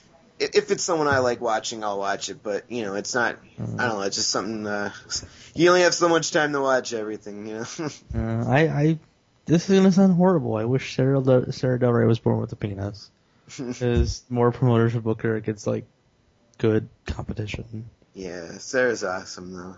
if it's someone I like watching, I'll watch it. But you know, it's not. Mm. I don't know. It's just something. Uh, you only have so much time to watch everything, you know. uh, I, I. This is gonna sound horrible. I wish Sarah Del, Sarah Del Rey was born with a penis. Because more promoters would book her against like good competition. Yeah, Sarah's awesome though.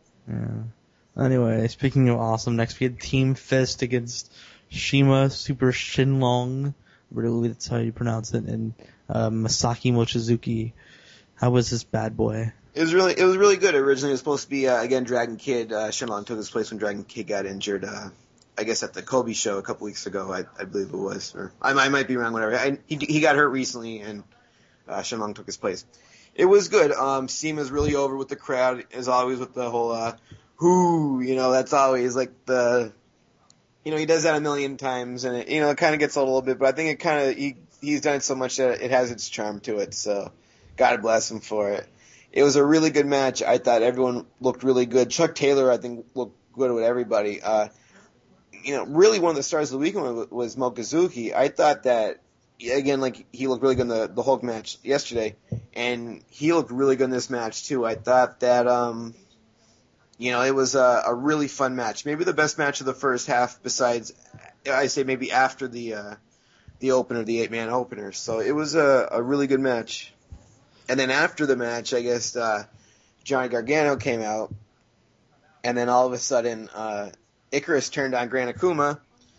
Yeah. Anyway, speaking of awesome, next we had Team Fist against Shima Super Shinlong. I believe that's how you pronounce it. And uh, Masaki Mochizuki. How was this bad boy? It was really, it was really good. Originally, it was supposed to be uh, again Dragon Kid. Uh, Shinlong took his place when Dragon Kid got injured. Uh, I guess at the Kobe show a couple weeks ago, I, I believe it was, or I, I might be wrong. Whatever. I, he he got hurt recently, and uh, Shinlong took his place. It was good. Um, Seema's really over with the crowd, as always, with the whole uh, "whoo," you know. That's always like the, you know, he does that a million times, and it, you know, it kind of gets old a little bit. But I think it kind of he he's done it so much that it has its charm to it. So, God bless him for it. It was a really good match. I thought everyone looked really good. Chuck Taylor, I think, looked good with everybody. Uh, You know, really one of the stars of the weekend was Mochizuki. I thought that, again, like, he looked really good in the, the Hulk match yesterday, and he looked really good in this match, too. I thought that, um, you know, it was a, a really fun match. Maybe the best match of the first half besides, I say maybe after the, uh, the opener, the eight-man opener. So it was a, a really good match. And then after the match, I guess, uh, Johnny Gargano came out, and then all of a sudden, uh, Icarus turned on Gran Akuma,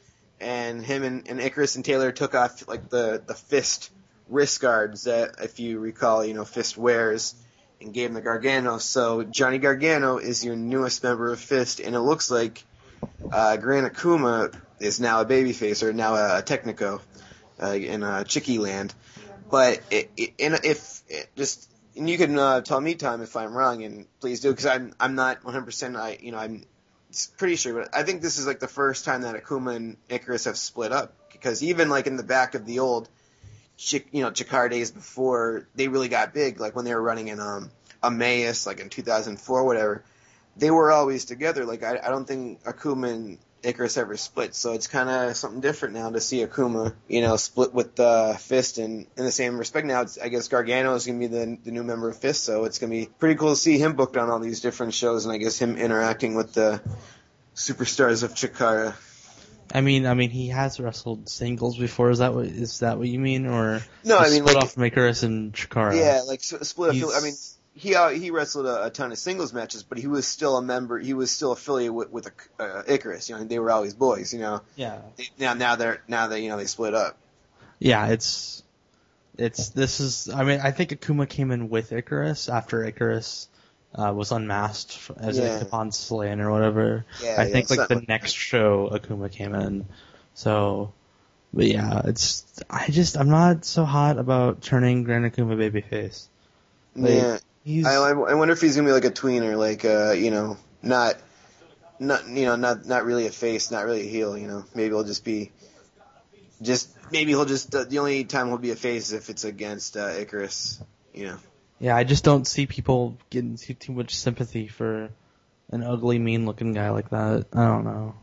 and him and, and Icarus and Taylor took off like the, the fist wrist guards that, if you recall, you know, Fist wears, and gave him the Gargano. So Johnny Gargano is your newest member of Fist, and it looks like uh, Gran Akuma is now a babyface, or now a, a Technico uh, in uh, Chicky Land. But it, it, and if it just, and you can uh, tell me, Tom, if I'm wrong, and please do, because I'm I'm not one hundred percent. I you know I'm. pretty sure, but I think this is like the first time that Akuma and Icarus have split up, because even like in the back of the old, Chick, you know, Chikara days before they really got big, like when they were running in um Emmaus, like in two thousand four, or whatever, they were always together. Like I, I don't think Akuma and Icarus ever split, so it's kind of something different now to see Akuma, you know, split with uh, Fist, and in the same respect now, it's, I guess Gargano is going to be the, the new member of Fist, so it's going to be pretty cool to see him booked on all these different shows, and I guess him interacting with the superstars of Chikara. I mean, I mean, he has wrestled singles before. Is that what is that what you mean, or no? I mean, split like off from Icarus and Chikara. Yeah, like split. He's... Affili- I mean. He uh, he wrestled a, a ton of singles matches, but he was still a member. He was still affiliated with, with uh, Icarus. You know, they were always boys. You know. Yeah. They, now now they're now they you know they split up. Yeah, it's it's this is. I mean, I think Akuma came in with Icarus after Icarus uh, was unmasked as Yeah. like Devon Slan or whatever. Yeah, I yeah, think like the something like next show Akuma came in. So, but yeah, it's I just I'm not so hot about turning Grand Akuma babyface. Like, Yeah. he's I, I wonder if he's gonna be like a tweener, like uh, you know, not, not you know, not not really a face, not really a heel. You know, maybe he'll just be, just maybe he'll just uh, the only time he'll be a face is if it's against uh, Icarus. You know. yeah, I just don't see people getting too, too much sympathy for an ugly, mean-looking guy like that. I don't know.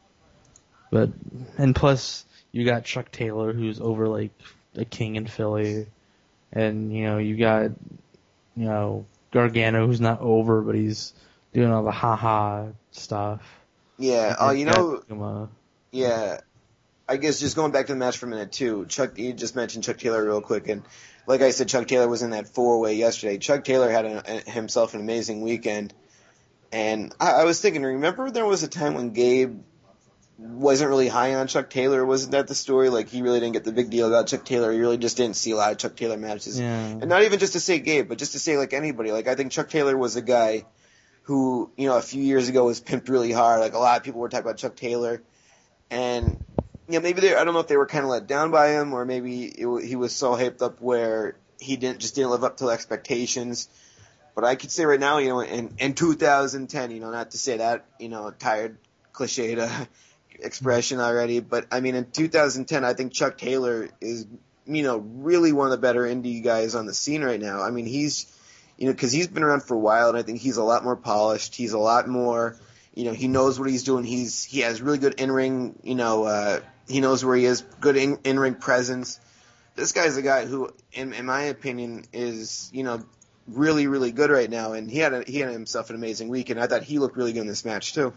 But and plus you got Chuck Taylor who's over like a king in Philly, and you know you got you know Gargano who's not over but he's doing all the haha stuff. Yeah. Oh, And uh, you got know. Akuma. Yeah. I guess just going back to the match for a minute too. Chuck, you just mentioned Chuck Taylor real quick, and like I said, Chuck Taylor was in that four-way yesterday. Chuck Taylor had a, a, himself an amazing weekend, and I, I was thinking, remember there was a time when Gabe wasn't really high on Chuck Taylor? Wasn't that the story? Like he really didn't get the big deal about Chuck Taylor. He really just didn't see a lot of Chuck Taylor matches, Yeah. and not even just to say Gabe, but just to say like anybody. Like I think Chuck Taylor was a guy who, you know, a few years ago was pimped really hard. Like a lot of people were talking about Chuck Taylor, and you know, maybe they, I don't know if they were kind of let down by him, or maybe it, he was so hyped up where he didn't just didn't live up to expectations. But I could say right now, you know, in, in two thousand ten, you know, not to say that, you know, tired, cliched uh, expression already, but I mean, in two thousand ten, I think Chuck Taylor is, you know, really one of the better indie guys on the scene right now. I mean, he's, you know, because he's been around for a while, and I think he's a lot more polished. He's a lot more, you know, he knows what he's doing. He's he has really good in-ring, you know, uh, he knows where he is, good in, in-ring presence. This guy's a guy who, in, in my opinion, is, you know, really, really good right now, and he had a, he had himself an amazing week, and I thought he looked really good in this match too.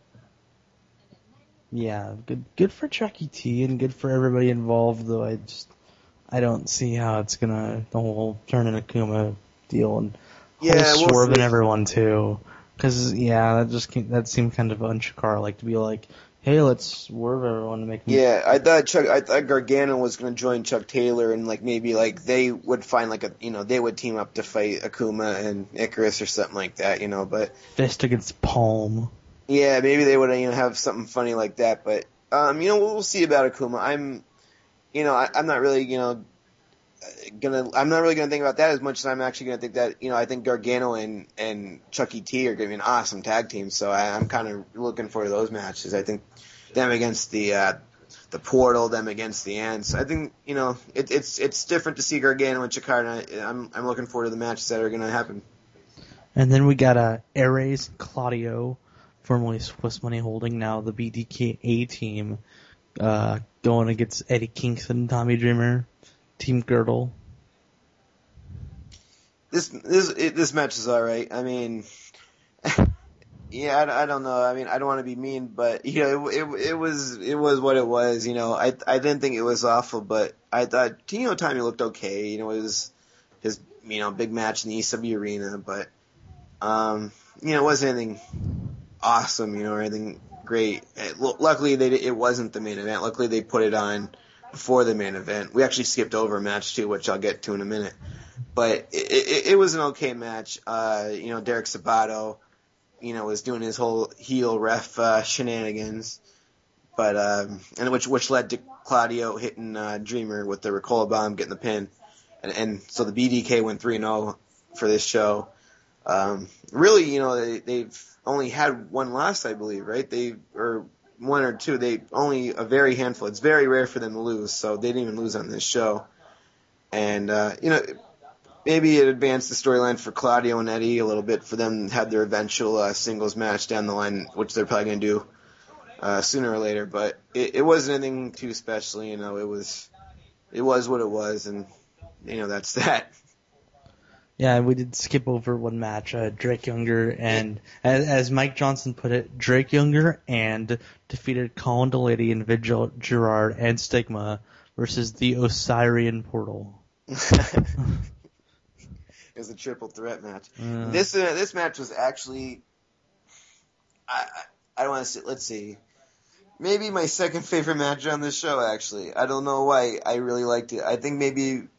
Yeah, good good for Chucky T and good for everybody involved. Though I just I don't see how it's gonna the whole turn in Akuma deal and Yeah, whole we'll swerving see. everyone too. Because yeah, that just came, that seemed kind of un-Chikara like to be like, hey, let's swerve everyone to make them. Yeah, I thought Chuck, I thought Gargano was going to join Chuck Taylor, and like maybe like they would find like a, you know, they would team up to fight Akuma and Icarus or something like that, you know. But Fist against palm. yeah, maybe they would, you know, have something funny like that. But um, you know, we'll, we'll see about Akuma. I'm, you know, I, I'm not really, you know, gonna, I'm not really gonna think about that as much as I'm actually gonna think that, you know, I think Gargano and and Chucky T are gonna be an awesome tag team. So I, I'm kind of looking forward to those matches. I think them against the uh, the Portal, them against the Ants. I think, you know, it, it's it's different to see Gargano and Chikara. And I'm I'm looking forward to the matches that are gonna happen. And then we got uh, Ares and Claudio, formerly Swiss Money Holding, now the B D K A team, uh, going against Eddie Kingston and Tommy Dreamer, Team Girdle. This this it, this match is all right. I mean, yeah, I, I don't know. I mean, I don't want to be mean, but you know, it, it it was it was what it was. You know, I I didn't think it was awful, but I thought, you know, Tommy looked okay. You know, it was his, you know, big match in the E C W arena, but um, you know, it wasn't anything awesome, you know, or anything great. It, luckily, they it wasn't the main event. Luckily, they put it on before the main event. We actually skipped over a match too, which I'll get to in a minute. But it, it, it was an okay match. Uh, you know, Derek Sabato, you know, was doing his whole heel ref uh, shenanigans, but um, and which which led to Claudio hitting uh, Dreamer with the Ricola bomb, getting the pin, and, and so the B D K went three and zero for this show. Um, really, you know, they, they've only had one loss, I believe, right? They or one or two. They only a very handful. It's very rare for them to lose, so they didn't even lose on this show. And uh, you know, maybe it advanced the storyline for Claudio and Eddie a little bit for them to have their eventual uh, singles match down the line, which they're probably going to do uh, sooner or later. But it, it wasn't anything too special, you know. It was it was what it was, and you know that's that. Yeah, we did skip over one match, uh, Drake Younger and, as, as Mike Johnson put it, Drake Younger and defeated Colin Delaney and Vigil Gerard and Stigma versus the Osirian Portal. It was a triple threat match. Uh, This uh, this match was actually, I I, I don't want to say, let's see, maybe my second favorite match on this show. Actually, I don't know why I really liked it. I think maybe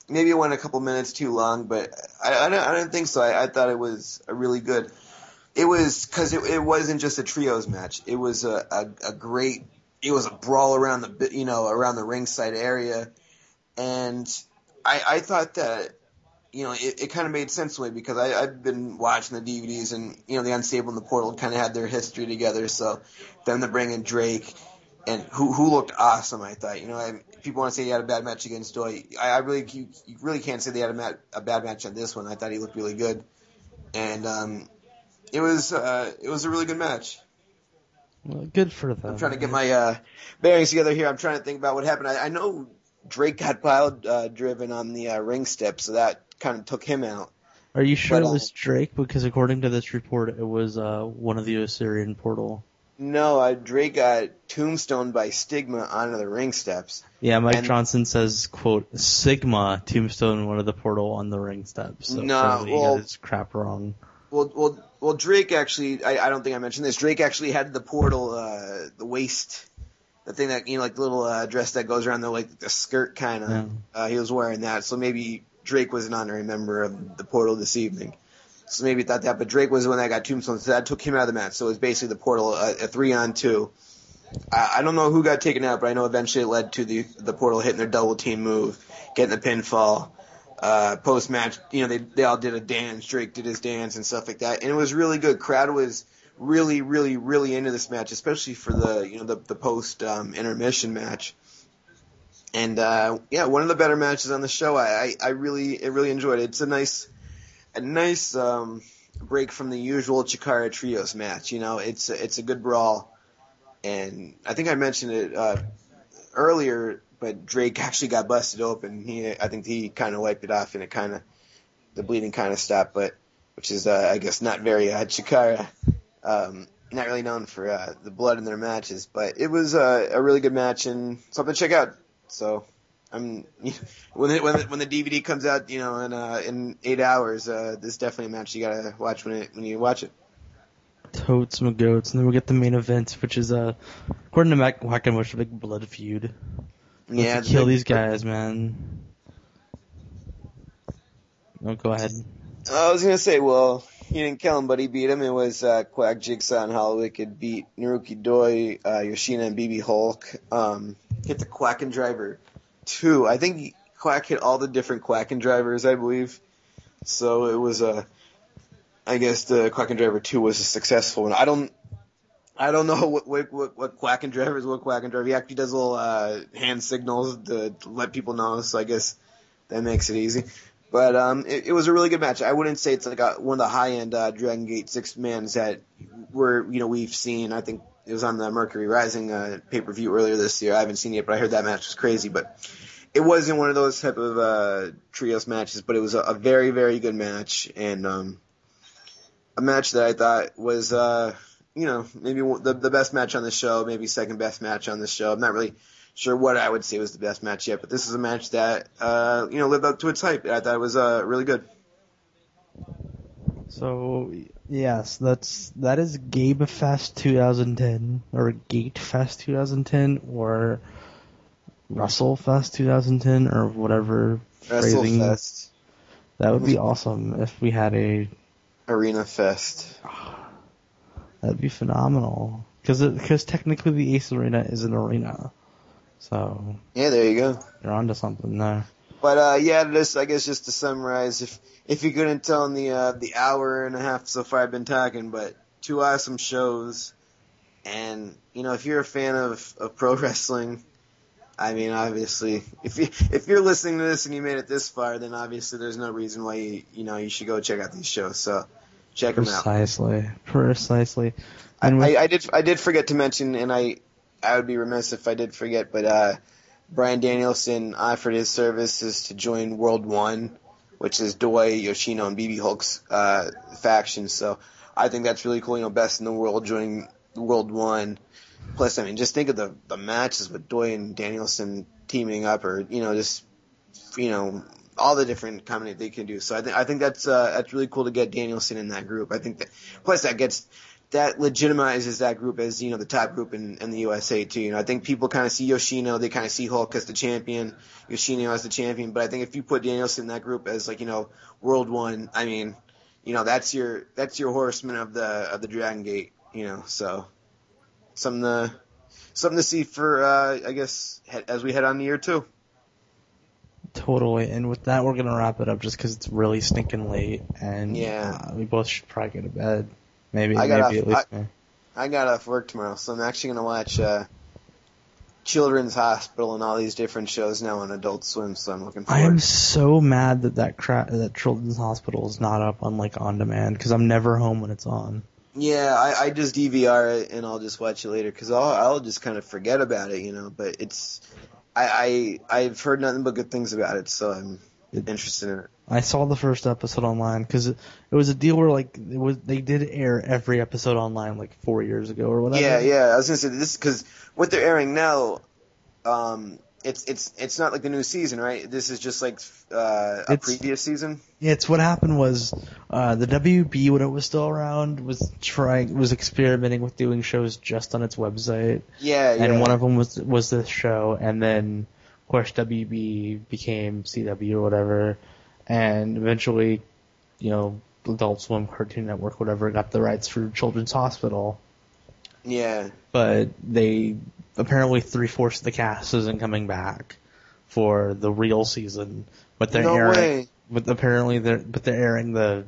maybe it went a couple minutes too long, but I, I, don't, I don't think so. I, I thought it was a really good. It was because it, it wasn't just a trios match. It was a, a, a great. It was a brawl around the you know around the ringside area, and I, I thought that you know it, it kind of made sense to me because I, I've been watching the D V Ds and you know the Unstable and the Portal kind of had their history together. So them to bring in Drake and who who looked awesome. I thought you know I, people want to say he had a bad match against Doi. I, I really you, you really can't say they had a, mat, a bad match on this one. I thought he looked really good, and um. It was uh, it was a really good match. Well, good for them. I'm trying to get my uh, bearings together here. I'm trying to think about what happened. I, I know Drake got pile uh, driven on the uh, ring step, so that kind of took him out. Are you sure but, it was uh, Drake? Because according to this report, it was uh, one of the Osirian Portal. No, uh, Drake got tombstoned by Stigma onto the ring steps. Yeah, Mike and, Johnson says, quote, Sigma tombstone one of the Portal on the ring steps. So no, apparently he well, got his crap wrong. Well, well, well. Drake actually, I, I don't think I mentioned this. Drake actually had the Portal, uh, the waist, the thing that you know, like the little uh, dress that goes around the like the skirt kind of. Yeah. Uh, he was wearing that, so maybe Drake was an honorary member of the Portal this evening. So maybe he thought that, but Drake was the one that got tombstone, so that took him out of the match. So it was basically the Portal, uh, a three on two. I, I don't know who got taken out, but I know eventually it led to the the Portal hitting their double team move, getting the pinfall. Uh, post match, you know, they they all did a dance. Drake did his dance and stuff like that, and it was really good. Crowd was really, really, really into this match, especially for the you know the the post um, intermission match. And uh, yeah, one of the better matches on the show. I, I I really I really enjoyed it. It's a nice a nice um, break from the usual Chikara Trios match. You know, it's it's a good brawl, and I think I mentioned it uh, earlier. But Drake actually got busted open. He, I think he kind of wiped it off, and it kind of, the bleeding kind of stopped. But, which is, uh, I guess, not very uh, Chikara. Um, not really known for uh, the blood in their matches, but it was uh, a really good match and something to check out. So, I'm when it, when the, when the D V D comes out, you know, in uh, in eight hours, uh, this is definitely a match you gotta watch when it when you watch it. Totes my goats, and then we get the main event, which is uh, according to Matt Quackenbush, a big blood feud. Let's Yeah, kill the- these guys, man. No, go ahead. I was gonna say, well, he didn't kill him, but he beat him. It was uh, Quack, Jigsaw, and Hollow Wicked beat Naruki Doi, uh, Yoshina, and B B Hulk. Um, hit the Quack and Driver two. I think Quack hit all the different Quack and Drivers, I believe. So it was a, I guess the Quack and Driver two was a successful one. I don't, I don't know what what what, what Quack and Driver is. What Quack and Driver? He actually does little uh, hand signals to, to let people know. So I guess that makes it easy. But um, it, it was a really good match. I wouldn't say it's like a, one of the high end uh, Dragon Gate six mans that were you know we've seen. I think it was on the Mercury Rising uh, pay per view earlier this year. I haven't seen it yet, but I heard that match was crazy. But it wasn't one of those type of uh, trios matches. But it was a, a very very good match and um, a match that I thought was. Uh, You know, maybe the the best match on the show, maybe second best match on the show. I'm not really sure what I would say was the best match yet, but this is a match that uh, you know lived up to its hype. I thought it was uh, really good. So yes, that's that is Gabe Fest twenty ten or Gate Fest twenty ten or Russell Fest twenty ten or whatever Wrestle phrasing. Fest, That would be awesome if we had a. Arena Fest. That'd be phenomenal because because technically the Ace Arena is an arena, so Yeah, there you go. you're onto something there. But uh, yeah, this I guess just to summarize, if if you couldn't tell in the uh, the hour and a half so far I've been talking, but two awesome shows, and you know if you're a fan of, of pro wrestling, I mean obviously if you if you're listening to this and you made it this far, then obviously there's no reason why you you know you should go check out these shows. So check them out. Precisely, precisely. I, And with, I, I did I did forget to mention, and I I would be remiss if I did forget, but uh, Bryan Danielson offered his services to join World One, which is Doi, Yoshino, and B B Hulk's uh, faction. So I think that's really cool. You know, best in the world joining World One. Plus, I mean, just think of the the matches with Doi and Danielson teaming up, or you know, just you know. all the different combinations they can do. So I think I think that's uh, that's really cool to get Danielson in that group. I think that plus that gets that legitimizes that group as, you know, the top group in, in the U S A too. You know, I think people kind of see Yoshino, they kind of see Hulk as the champion, Yoshino as the champion, but I think if you put Danielson in that group as like, you know, World One, I mean, you know, that's your that's your horseman of the of the Dragon Gate, you know, so something to something to see for uh, I guess as we head on to year two. Totally, and with that we're gonna wrap it up just because it's really stinking late, and yeah, uh, we both should probably go to bed. Maybe, I got maybe off, at least I, me. I got off work tomorrow, so I'm actually gonna watch uh, Children's Hospital and all these different shows now on Adult Swim. So I'm looking forward. I am so mad that that cra- that Children's Hospital is not up on like on demand because I'm never home when it's on. Yeah, I, I just D V R it and I'll just watch it later because I'll I'll just kind of forget about it, you know. But it's I, I I've heard nothing but good things about it, so I'm it, interested in it. I saw the first episode online because it, it was a deal where like it was they did air every episode online like four years ago or whatever. Yeah, yeah. I was gonna say this because what they're airing now, um, it's it's it's not like the new season, right? This is just like uh, a It's- previous season. Yeah, it's what happened was uh, the W B when it was still around was trying was experimenting with doing shows just on its website, Yeah, yeah. and one of them was was this show, and then of course W B became C W or whatever, and eventually, you know, Adult Swim, Cartoon Network, whatever, got the rights for Children's Hospital, yeah. but they apparently three fourths of the cast isn't coming back for the real season, but they're No airing. way. But apparently they're but they're airing the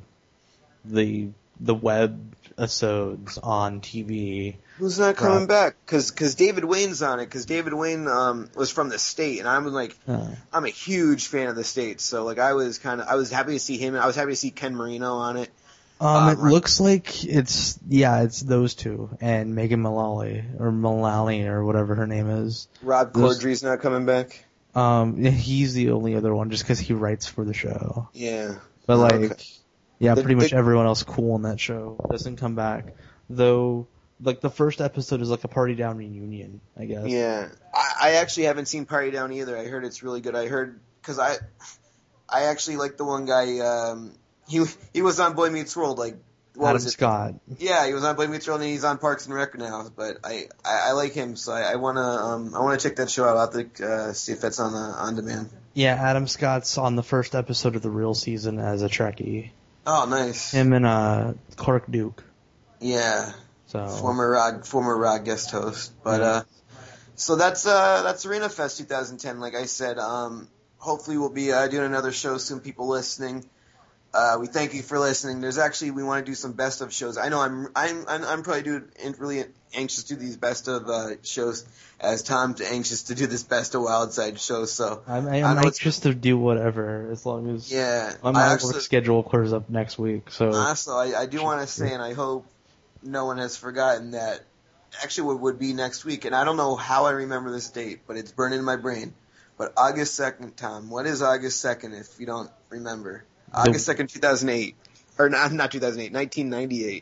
the the web episodes on T V. Who's not coming Rob. back? Because cause David Wayne's on it. Because David Wayne um, was from the state, and I'm like, Uh, I'm a huge fan of the state. So like, I was kind of, I was happy to see him. I was happy to see Ken Marino on it. um, Um, it looks like it's yeah, it's those two and Megan Mullally or Mullally or whatever her name is. Rob Those- Corddry's not coming back. Um, he's the only other one just because he writes for the show. Yeah. But like, Okay. yeah, The- pretty much the- everyone else cool on that show doesn't come back. Though, like the first episode is like a Party Down reunion, I guess. Yeah. I, I actually haven't seen Party Down either. I heard it's really good. I heard because I, I actually like the one guy. Um, he he was on Boy Meets World. Like what Adam was it? Scott. Yeah, he was on Boy Meets World and he's on Parks and Rec now. But I, I, I like him, so I, I wanna um I wanna check that show out. I'll have to uh, see if that's on the on demand. Yeah, Adam Scott's on the first episode of the real season as a Trekkie. Oh, nice. Him and uh Clark Duke. Yeah, So former Rod former Rod guest host. But Yeah. uh, so that's uh that's Arena Fest twenty ten. Like I said, um, hopefully we'll be uh, doing another show soon. People listening. Uh, we thank you for listening. There's actually we want to do some best of shows. I know I'm I'm I'm, I'm probably do, really anxious to do these best of uh, shows, as Tom's anxious to do this best of Wild Side show. So I'm, I I'm know it's- anxious to do whatever as long as yeah, my I my actually, work schedule clears up next week. So also I, I do want to say, and I hope no one has forgotten that actually what would be next week, and I don't know how I remember this date, but it's burned in my brain. But August second, Tom. What is August second if you don't remember? August second, two thousand eight. Or not, not two thousand eight, nineteen ninety-eight.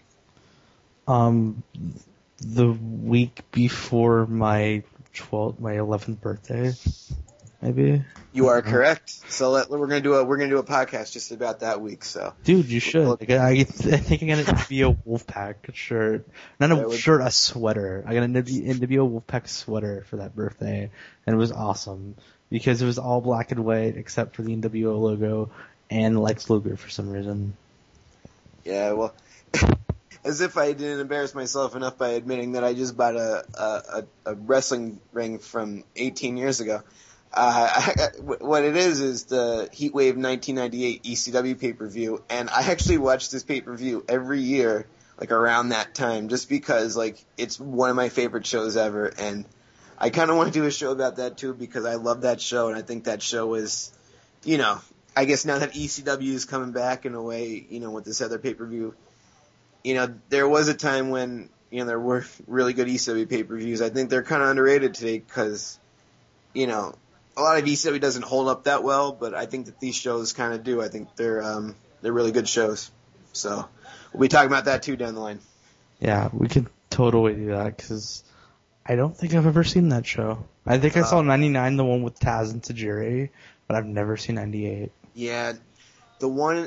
um, the week before my twelfth, my eleventh birthday, maybe. You are correct. So let, we're gonna do a we're gonna do a podcast just about that week. So Dude, you should. Like, I, I think I'm gonna be a Wolfpack shirt, not a That would- shirt, a sweater. I got an N W O Wolfpack sweater for that birthday, and it was awesome because it was all black and white except for the N W O logo and Lex Luger for some reason. yeah, well, as if I didn't embarrass myself enough by admitting that I just bought a a, a wrestling ring from eighteen years ago. Uh, I, what it is is the Heatwave nineteen ninety-eight E C W pay-per-view, and I actually watch this pay-per-view every year, like around that time, just because like it's one of my favorite shows ever, and I kind of want to do a show about that too because I love that show, and I think that show is, you know, I guess now that E C W is coming back in a way, you know, with this other pay-per-view, you know, there was a time when, you know, there were really good E C W pay-per-views. I think they're kind of underrated today because, you know, a lot of E C W doesn't hold up that well, but I think that these shows kind of do. I think they're um, they're really good shows. So we'll be talking about that too down the line. Yeah, we could totally do that because I don't think I've ever seen that show. I think I saw Uh, ninety-nine, the one with Taz and Tajiri, but I've never seen ninety-eight. Yeah, the one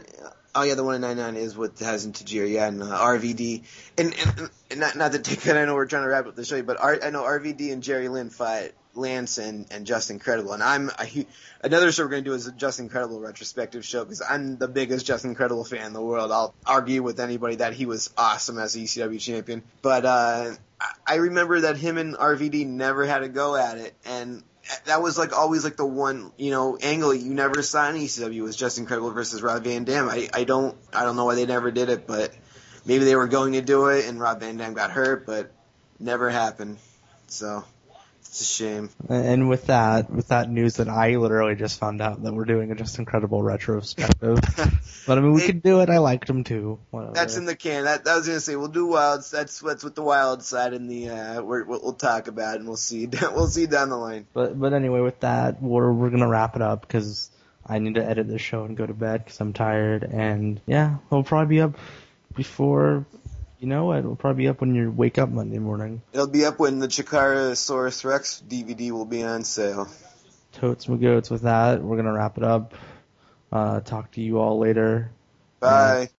Oh yeah, the one in ninety-nine is with Taz Tajiri, yeah, and uh, R V D. And, and, and not not to take that, I know we're trying to wrap up the show, but R, I know R V D and Jerry Lynn fought Lance and, and Just Incredible, and I'm a, another show we're going to do is a Just Incredible retrospective show because I'm the biggest Just Incredible fan in the world. I'll argue with anybody that he was awesome as a E C W champion, but uh, I remember that him and R V D never had a go at it, and that was like always like the one, you know, angle you never saw in E C W was Just Incredible versus Rob Van Dam. I, I don't I don't know why they never did it, but maybe they were going to do it and Rob Van Dam got hurt, but never happened. So it's a shame. And with that, with that news that I literally just found out that we're doing a Just Incredible retrospective. But I mean, we Hey, could do it. I liked them too. Whatever. That's in the can. That, that was gonna say we'll do wilds. That's what's with the wild side in the uh, we're, we'll, we'll talk about it and we'll see we'll see down the line. But but anyway, with that, we're we're gonna wrap it up because I need to edit this show and go to bed because I'm tired. And yeah, we'll probably be up before you know it. We'll probably be up when you wake up Monday morning. It'll be up when the Chikarasaurus Rex D V D will be on sale. Totes my goats. With that, we're gonna wrap it up. Uh, talk to you all later. Bye.